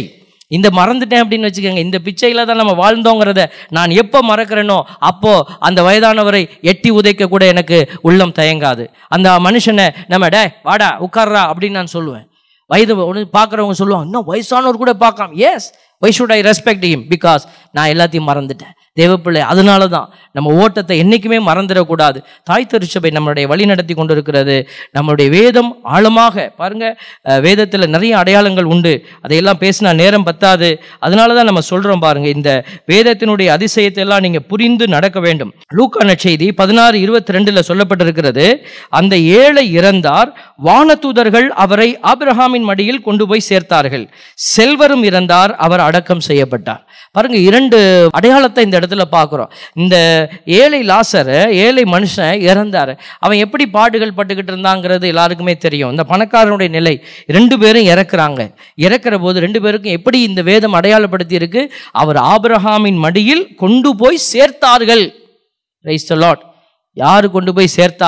இந்த மறந்துட்டேன் அப்படின்னு வச்சுக்கோங்க, இந்த பிச்சையில தான் நம்ம வாழ்ந்தோங்கிறத நான் எப்போ மறக்கிறேனோ அப்போ அந்த வயதானவரை எட்டி உதைக்க கூட எனக்கு உள்ளம் தயங்காது. அந்த மனுஷனை நம்ம டே வாடா உட்கார்றா அப்படின்னு நான் சொல்லுவேன். வயது ஒன்று பார்க்குறவங்க சொல்லுவாங்க, இன்னும் வயசானவர் கூட பார்க்கலாம். Yes, why should I respect him? Because நான் எல்லாத்தையும் மறந்துட்டேன் தேவப்பிள்ளை. அதனால தான் நம்ம ஓட்டத்தை என்றைக்குமே மறந்துடக்கூடாது. தாய் திருச்சபை நம்மளுடைய வழி நடத்தி கொண்டு இருக்கிறது. நம்மளுடைய வேதம் ஆழமாக பாருங்க, வேதத்தில் நிறைய அடையாளங்கள் உண்டு, அதையெல்லாம் பேசினா நேரம் பத்தாது. அதனால தான் நம்ம சொல்கிறோம் பாருங்க, இந்த வேதத்தினுடைய அதிசயத்தை எல்லாம் நீங்கள் புரிந்து நடக்க வேண்டும். லூக்கா நற்செய்தி பதினாறு இருபத்தி ரெண்டில் சொல்லப்பட்டிருக்கிறது, அந்த ஏழை இறந்தார், வானதூதர்கள் அவரை ஆபிரகாமின் மடியில் கொண்டு போய் சேர்த்தார்கள். செல்வரும் இறந்தார், அவர் அடக்கம் செய்யப்பட்டார். பாருங்க, இரண்டு அடையாளத்தை இந்த இடத்துல பார்க்குறோம். இந்த ஏழை லாசர், ஏழை மனுஷன் இறந்தார். அவன் எப்படி பாடுகள் பட்டுக்கிட்டு இருந்தாங்கிறது எல்லாருக்குமே தெரியும். இந்த பணக்காரனுடைய நிலை, ரெண்டு பேரும் இறக்குறாங்க. இறக்குற போது ரெண்டு பேருக்கும் எப்படி இந்த வேதம் அடையாளப்படுத்தி இருக்கு, அவர் ஆபிரகாமின் மடியில் கொண்டு போய் சேர்த்தார்கள். Price the Lord. யாரு கொண்டு போய் சேர்த்தா?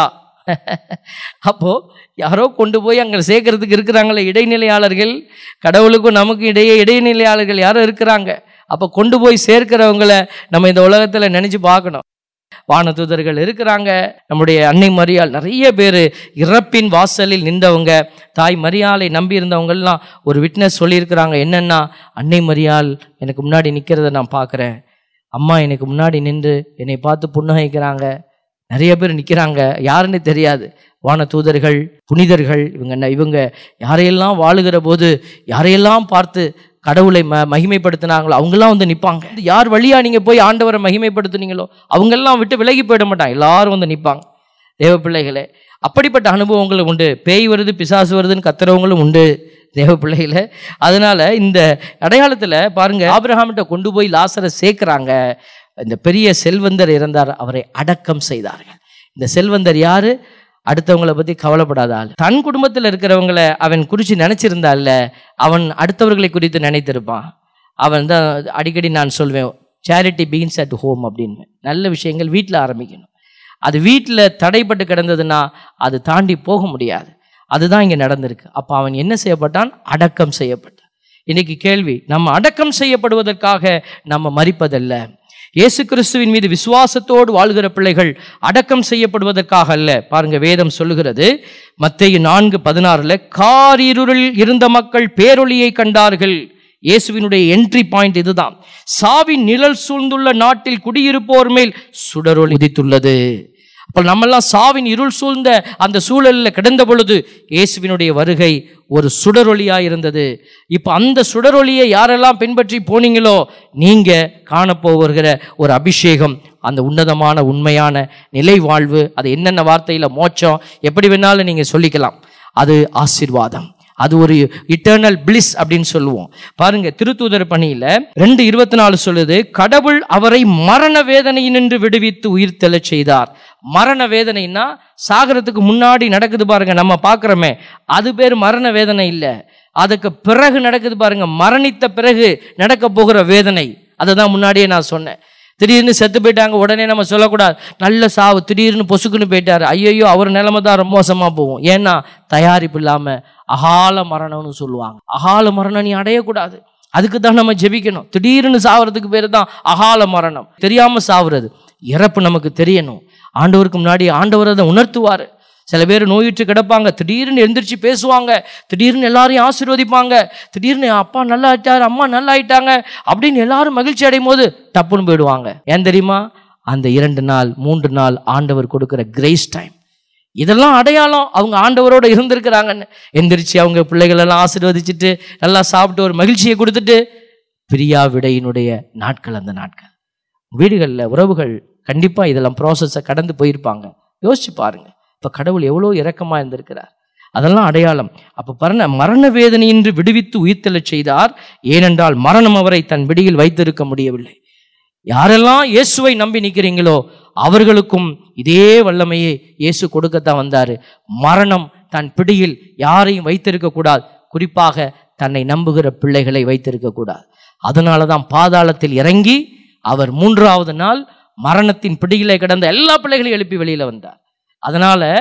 அப்போ யாரோ கொண்டு போய் அங்கே சேர்க்கறதுக்கு இருக்கிறாங்களே இடைநிலையாளர்கள். கடவுளுக்கும் நமக்கு இடையே இடைநிலையாளர்கள் யாரோ இருக்கிறாங்க. அப்போ கொண்டு போய் சேர்க்கிறவங்களை நம்ம இந்த உலகத்தில் நினைச்சு பார்க்கணும். வானதூதர்கள் இருக்கிறாங்க, நம்முடைய அன்னை மரியாள், நிறைய பேர் இறப்பின் வாசலில் நின்றவங்க. தாய் மரியாளை நம்பி இருந்தவங்கெல்லாம் ஒரு விட்னஸ் சொல்லியிருக்கிறாங்க. என்னன்னா, அன்னை மரியாள் எனக்கு முன்னாடி நிற்கிறத நான் பார்க்குறேன், அம்மா எனக்கு முன்னாடி நின்று என்னை பார்த்து புன்னகைக்கிறாங்க. நிறைய பேர் நிற்கிறாங்க, யாருன்னு தெரியாது. வான தூதர்கள், புனிதர்கள், இவங்க இவங்க யாரையெல்லாம் வாழுகிற போது யாரையெல்லாம் பார்த்து கடவுளை ம மகிமைப்படுத்தினாங்களோ அவங்கெல்லாம் வந்து நிற்பாங்க. யார் வழியாக நீங்கள் போய் ஆண்டவரை மகிமைப்படுத்துனீங்களோ அவங்கெல்லாம் விட்டு விலகி போயிட மாட்டாங்க, எல்லாரும் வந்து நிற்பாங்க. தேவ பிள்ளைகளே, அப்படிப்பட்ட அனுபவங்களும் உண்டு. பேய் வருது பிசாசு வருதுன்னு கத்துறவங்களும் உண்டு தேவ பிள்ளைகளே. அதனால இந்த அடையாளத்தில் பாருங்க, ஆபிரகாமிட்ட கொண்டு போய் லாசரை சேர்க்குறாங்க. இந்த பெரிய செல்வந்தர் இறந்தார், அவரை அடக்கம் செய்தார்கள். இந்த செல்வந்தர் யாரு? அடுத்தவங்களை பற்றி கவலைப்படாத ஆள். தன் குடும்பத்தில் இருக்கிறவங்களை அவன் குறித்து நினச்சிருந்தால, அவன் அடுத்தவர்களை குறித்து நினைத்திருப்பான். அவன் தான் அடிக்கடி நான் சொல்வேன், சேரிட்டி பீன்ஸ் அட் ஹோம் அப்படின்னு. நல்ல விஷயங்கள் வீட்டில் ஆரம்பிக்கணும். அது வீட்டில் தடைப்பட்டு கிடந்ததுன்னா அது தாண்டி போக முடியாது. அதுதான் இங்கே நடந்திருக்கு. அப்போ அவன் என்ன செய்யப்பட்டான்? அடக்கம் செய்யப்பட்டான். இன்னைக்கு கேள்வி, நம்ம அடக்கம் செய்யப்படுவதற்காக நம்ம மரிப்பதல்ல. இயேசு கிறிஸ்துவின் மீது விசுவாசத்தோடு வாழ்கிற பிள்ளைகள் அடக்கம் செய்யப்படுவதற்காக அல்ல. பாருங்க, வேதம் சொல்லுகிறது மத்தேயு நான்கு பதினாறுல, காரிருளில் இருந்த மக்கள் பேரொளியை கண்டார்கள். இயேசுவினுடைய என்ட்ரி பாயிண்ட் இதுதான். சாவின் நிழல் சூழ்ந்துள்ள நாட்டில் குடியிருப்போர் மேல் சுடரொளி உதித்துள்ளது. அப்போ நம்மெல்லாம் சாவின் இருள் சூழ்ந்த அந்த சூழலில் கிடந்த பொழுது இயேசுவினுடைய வருகை ஒரு சுடரொளியாக இருந்தது. இப்போ அந்த சுடரொளியை யாரெல்லாம் பின்பற்றி போனீங்களோ நீங்க காணப்போகிற ஒரு அபிஷேகம், அந்த உன்னதமான உண்மையான நிலை வாழ்வு, அது என்னென்ன வார்த்தையில் மோட்சம் எப்படி வேணாலும் நீங்க சொல்லிக்கலாம். அது ஆசீர்வாதம், அது ஒரு இட்டர்னல் பிளிஸ் அப்படின்னு சொல்லுவோம். பாருங்க, திருத்தூதர் பணியில ரெண்டு இருபத்தி நாலு சொல்லுது, கடவுள் அவரை மரண வேதனையினின்று விடுவித்து உயிர் தெழச் செய்தார். மரண வேதனைன்னா சாகரத்துக்கு முன்னாடி நடக்குது பாருங்க, நம்ம பார்க்குறோமே, அது பேர் மரண வேதனை இல்லை. அதுக்கு பிறகு நடக்குது பாருங்க, மரணித்த பிறகு நடக்க போகிற வேதனை. அதை தான் முன்னாடியே நான் சொன்னேன். திடீர்னு செத்து போயிட்டாங்க உடனே நம்ம சொல்லக்கூடாது நல்ல சாவு, திடீர்னு பொசுக்குன்னு போயிட்டாரு, ஐயோ அவர் நிலைமை தான் ரொம்ப மோசமாக போகும். ஏன்னா தயாரிப்பு இல்லாமல் அகால மரணம்னு சொல்லுவாங்க. அகால மரணம் நீ அடையக்கூடாது, அதுக்கு தான் நம்ம ஜெபிக்கணும். திடீர்னு சாவறதுக்கு பேர் தான் அகால மரணம். தெரியாம சாவுறது. இறப்பு நமக்கு தெரியணும். ஆண்டவருக்கு முன்னாடி ஆண்டவர் அதை உணர்த்துவார். சில பேர் நோயுற்று கிடப்பாங்க, திடீர்னு எந்திரிச்சு பேசுவாங்க, திடீர்னு எல்லாரையும் ஆசீர்வதிப்பாங்க, திடீர்னு அப்பா நல்லா ஆயிட்டாரு, அம்மா நல்லா ஆயிட்டாங்க அப்படின்னு எல்லாரும் மகிழ்ச்சி அடையும் போது டப்புன்னு போயிடுவாங்க. ஏன் தெரியுமா? அந்த இரண்டு நாள் மூன்று நாள் ஆண்டவர் கொடுக்குற கிரேஸ் டைம். இதெல்லாம் அடையாளம் அவங்க ஆண்டவரோட இருந்திருக்கிறாங்கன்னு. எந்திரிச்சு அவங்க பிள்ளைகள் எல்லாம் ஆசீர்வதிச்சுட்டு நல்லா சாப்பிட்டு ஒரு மகிழ்ச்சியை கொடுத்துட்டு பிரியா விடையினுடைய நாட்கள், அந்த நாட்கள் வீடுகளில் உறவுகள் கண்டிப்பாக இதெல்லாம் ப்ராசஸை கடந்து போயிருப்பாங்க. யோசிச்சு பாருங்க, இப்போ கடவுள் எவ்வளோ இரக்கமாக இருந்திருக்கிறார். அதெல்லாம் அடையாளம். அப்போ பாருங்க, மரண வேதனையின்றி விடுவித்து உயிர்த்தெழச் செய்தார். ஏனென்றால் மரணம் அவரை தன் பிடியில் வைத்திருக்க முடியவில்லை. யாரெல்லாம் இயேசுவை நம்பி நிற்கிறீங்களோ அவர்களுக்கும் இதே வல்லமையே இயேசு கொடுக்கத்தான் வந்தார். மரணம் தன் பிடியில் யாரையும் வைத்திருக்க கூடாது, குறிப்பாக தன்னை நம்புகிற பிள்ளைகளை வைத்திருக்க கூடாது. அதனால தான் பாதாளத்தில் இறங்கி அவர் மூன்றாவது நாள் மரணத்தின் பிடியிலே கிடந்த எல்லா பிள்ளைகளையும் எழுப்பி வெளியில வந்தார். அதனால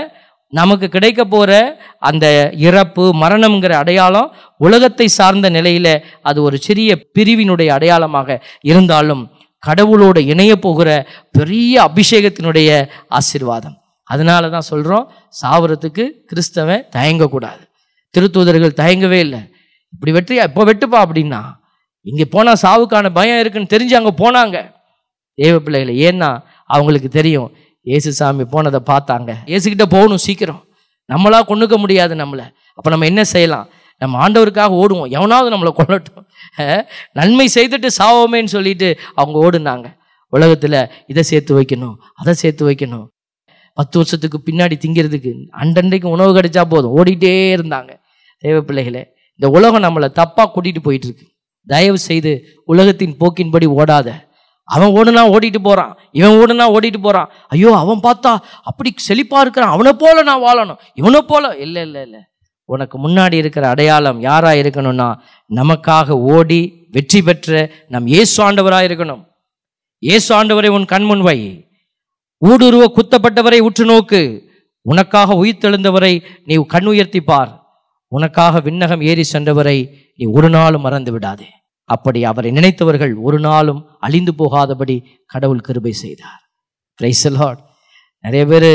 நமக்கு கிடைக்க போற அந்த இறப்பு மரணம்ங்கிற அடையாளம் உலகத்தை சார்ந்த நிலையில அது ஒரு சிறிய பிரிவினுடைய அடையாளமாக இருந்தாலும் கடவுளோடு இணைய போகிற பெரிய அபிஷேகத்தினுடைய ஆசீர்வாதம். அதனால தான் சொல்றோம், சாவறதுக்கு கிறிஸ்தவன் தயங்கக்கூடாது. திருத்தூதர்கள் தயங்கவே இல்லை. இப்படி வெற்றியா இப்போ வெட்டுப்பா அப்படின்னா, இங்கே போனால் சாவுக்கான பயம் இருக்குன்னு தெரிஞ்சு அங்கே போனாங்க தேவ பிள்ளைகளை. ஏன்னா அவங்களுக்கு தெரியும் இயேசு சாமி போனதை பார்த்தாங்க. இயேசுக்கிட்ட போகணும் சீக்கிரம், நம்மளா கொண்டுக்க முடியாது நம்மளை. அப்போ நம்ம என்ன செய்யலாம்? நம்ம ஆண்டவருக்காக ஓடுவோம், எவனாவது நம்மளை கொல்லட்டும், நன்மை செய்துட்டு சாவோமேன்னு சொல்லிட்டு அவங்க ஓடுனாங்க. உலகத்தில் இதை சேர்த்து வைக்கணும், அதை சேர்த்து வைக்கணும், பத்து வருஷத்துக்கு பின்னாடி திங்கிறதுக்கு அண்டன்றைக்கு உணவு கிடைச்சா போதும், ஓடிட்டே இருந்தாங்க. தேவ பிள்ளைகளே, இந்த உலகம் நம்மளை தப்பாக கூட்டிகிட்டு போயிட்டு இருக்கு. தயவு செய்து உலகத்தின் போக்கின்படி ஓடாத. அவன் ஓடுனா ஓடிட்டு போகிறான், இவன் ஓடுனா ஓடிட்டு போகிறான். ஐயோ அவன் பார்த்தா அப்படி செழிப்பாக இருக்கிறான், அவனை போல நான் வாழணும், இவனை போல. இல்லை இல்லை இல்லை, உனக்கு முன்னாடி இருக்கிற அடையாளம் யாராக இருக்கணும்னா, நமக்காக ஓடி வெற்றி பெற்ற நம் இயேசு ஆண்டவராக இருக்கணும். இயேசு ஆண்டவரை உன் கண்முன் வை, ஊடுருவ குத்தப்பட்டவரை உற்று நோக்கு, உனக்காக உயிர்த்தெழுந்தவரை நீ கண் உயர்த்தி பார், உனக்காக விண்ணகம் ஏறி சென்றவரை நீ ஒரு நாளும் மறந்து விடாதே. அப்படி அவரை நினைத்தவர்கள் ஒரு நாளும் அழிந்து போகாதபடி கடவுள் கிருபை செய்தார். Praise the lord. நிறைய பேர்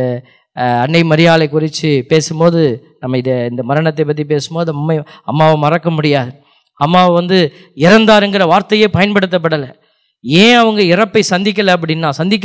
அன்னை மரியாளை குறித்து பேசும்போது, நம்ம இதை இந்த மரணத்தை பற்றி பேசும்போது அம்மை அம்மாவை மறக்க முடியாது. அம்மாவை வந்து இறந்தாருங்கிற வார்த்தையே பயன்படுத்தப்படலை. ஏன் அவங்க இறப்பை சந்திக்கலை அப்படின்னா, சந்திக்க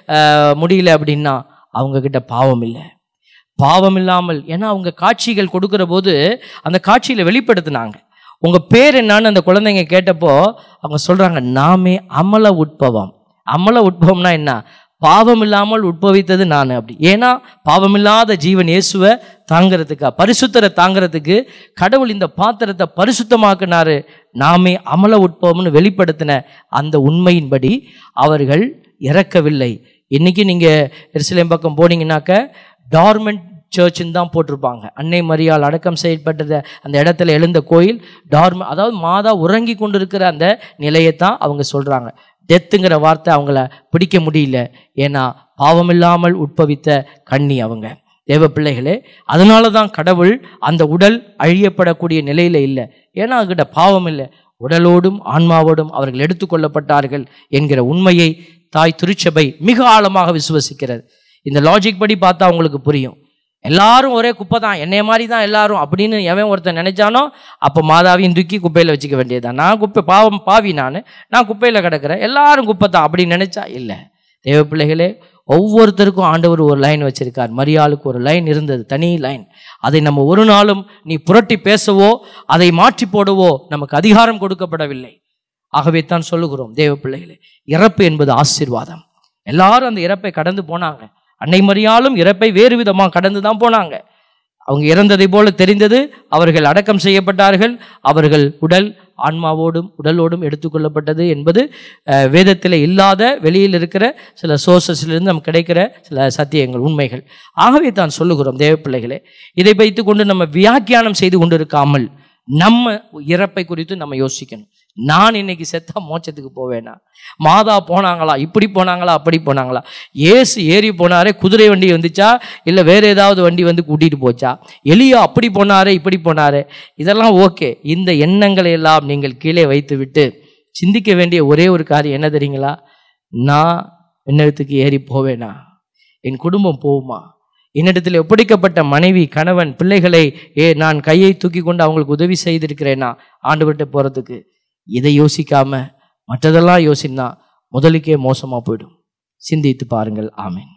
முடியல அப்படின்னா, அவங்கக்கிட்ட பாவம் இல்லை. பாவம் இல்லாமல், ஏன்னா அவங்க காட்சிகள் கொடுக்குற போது அந்த காட்சியில் வெளிப்படுத்தினாங்க. உங்கள் பேர் என்னான்னு அந்த குழந்தைங்க கேட்டப்போ அவங்க சொல்கிறாங்க, நாமே அமல உட்பவம். அமல உட்பவம்னா என்ன? பாவம் இல்லாமல் உட்பவித்தது நான். அப்படி ஏன்னா பாவமில்லாத ஜீவன் இயேசுவை தாங்கிறதுக்கா, பரிசுத்தரை தாங்கிறதுக்கு கடவுள் இந்த பாத்திரத்தை பரிசுத்தமாக்குனாரு. நாமே அமல உட்பவம்னு வெளிப்படுத்தின அந்த உண்மையின்படி அவர்கள் இறக்கவில்லை. இன்னைக்கு நீங்கள் எருசலேம் பக்கம் போனீங்கன்னாக்க டார்மெண்ட் சர்ச்சுன்னு தான் போட்டிருப்பாங்க. அன்னை மரியாள் அடக்கம் செய்யப்பட்டத அந்த இடத்துல எழுந்த கோயில் டார்மெண்ட், அதாவது மாதா உறங்கி கொண்டு இருக்கிற அந்த நிலையத்தான் அவங்க சொல்கிறாங்க. டெத்துங்கிற வார்த்தை அவங்கள பிடிக்க முடியல, ஏன்னா பாவமில்லாமல் உட்பவித்த கண்ணி அவங்க. தேவ பிள்ளைகளே, அதனால தான் கடவுள் அந்த உடல் அழியப்படக்கூடிய நிலையில் இல்லை, ஏன்னா அவங்ககிட்ட பாவம் இல்லை. உடலோடும் ஆன்மாவோடும் அவர்கள் எடுத்துக்கொள்ளப்பட்டார்கள் என்கிற உண்மையை தாய் திருச்சபை மிக ஆழமாக விசுவசிக்கிறது. இந்த லாஜிக் படி பார்த்தா அவங்களுக்கு புரியும். எல்லாரும் ஒரே குப்பை தான், என்னைய மாதிரி தான் எல்லாரும் அப்படின்னு எவன் ஒருத்தன் நினைச்சானோ அப்போ மாதாவையும் தூக்கி குப்பையில் வச்சுக்க வேண்டியதுதான். நான் குப்பை பாவம் பாவி, நான் நான் குப்பையில் கிடக்கிறேன், எல்லாரும் குப்பை தான் அப்படின்னு நினைச்சா இல்லை. தேவ பிள்ளைகளே, ஒவ்வொருத்தருக்கும் ஆண்டவர் ஒரு லைன் வச்சிருக்கார். மரியாளுக்கு ஒரு லைன் இருந்தது, தனி லைன். அதை நம்ம ஒரு நாளும் நீ புரட்டி பேசவோ அதை மாற்றி போடவோ நமக்கு அதிகாரம் கொடுக்கப்படவில்லை. ஆகவே தான் சொல்லுகிறோம் தேவ பிள்ளைகளே, இறப்பு என்பது ஆசீர்வாதம். எல்லாரும் அந்த இறப்பை கடந்து போனாங்க. அன்னை மரியாளும் இறப்பை வேறு விதமாக கடந்து தான் போனாங்க. அவங்க இறந்ததை போல தெரிந்தது, அவர்கள் அடக்கம் செய்யப்பட்டார்கள், அவர்கள் உடல் ஆன்மாவோடும் உடலோடும் எடுத்துக்கொள்ளப்பட்டது என்பது வேதத்தில் இல்லாத வெளியில் இருக்கிற சில சோர்சஸ்லேருந்து நமக்கு கிடைக்கிற சில சத்தியங்கள், உண்மைகள். ஆகவே தான் சொல்லுகிறோம் தேவ பிள்ளைகளே, இதை வைத்து கொண்டு நம்ம வியாக்கியானம் செய்து கொண்டு இருக்காமல் நம்ம இறப்பை குறித்து நம்ம யோசிக்கணும். நான் இன்னைக்கு செத்தா மோட்சத்துக்கு போவேனா? மாதா போனாங்களா, இப்படி போனாங்களா, அப்படி போனாங்களா? ஏசு ஏறி போனாரே, குதிரை வண்டி வந்துச்சா இல்லை வேற ஏதாவது வண்டி வந்து கூட்டிகிட்டு போச்சா? எலியா அப்படி போனாரே, இப்படி போனாரே, இதெல்லாம் ஓகே. இந்த எண்ணங்களை எல்லாம் நீங்கள் கீழே வைத்து விட்டு சிந்திக்க வேண்டிய ஒரே ஒரு காரியம் என்ன தெரியுங்களா? நான் விண்ணகத்துக்கு ஏறி போவேனா? என் குடும்பம் போகுமா? என்னிடத்தில் ஒப்படைக்கப்பட்ட மனைவி, கணவன், பிள்ளைகளை ஏ நான் கையை தூக்கி கொண்டு அவங்களுக்கு உதவி செய்திருக்கிறேனா ஆண்டவர்கிட்ட போகிறதுக்கு? இதை யோசிக்காம மற்றதெல்லாம் யோசினா முதலுக்கே மோசமாக போயிடும். சிந்தித்து பாருங்கள். ஆமென்.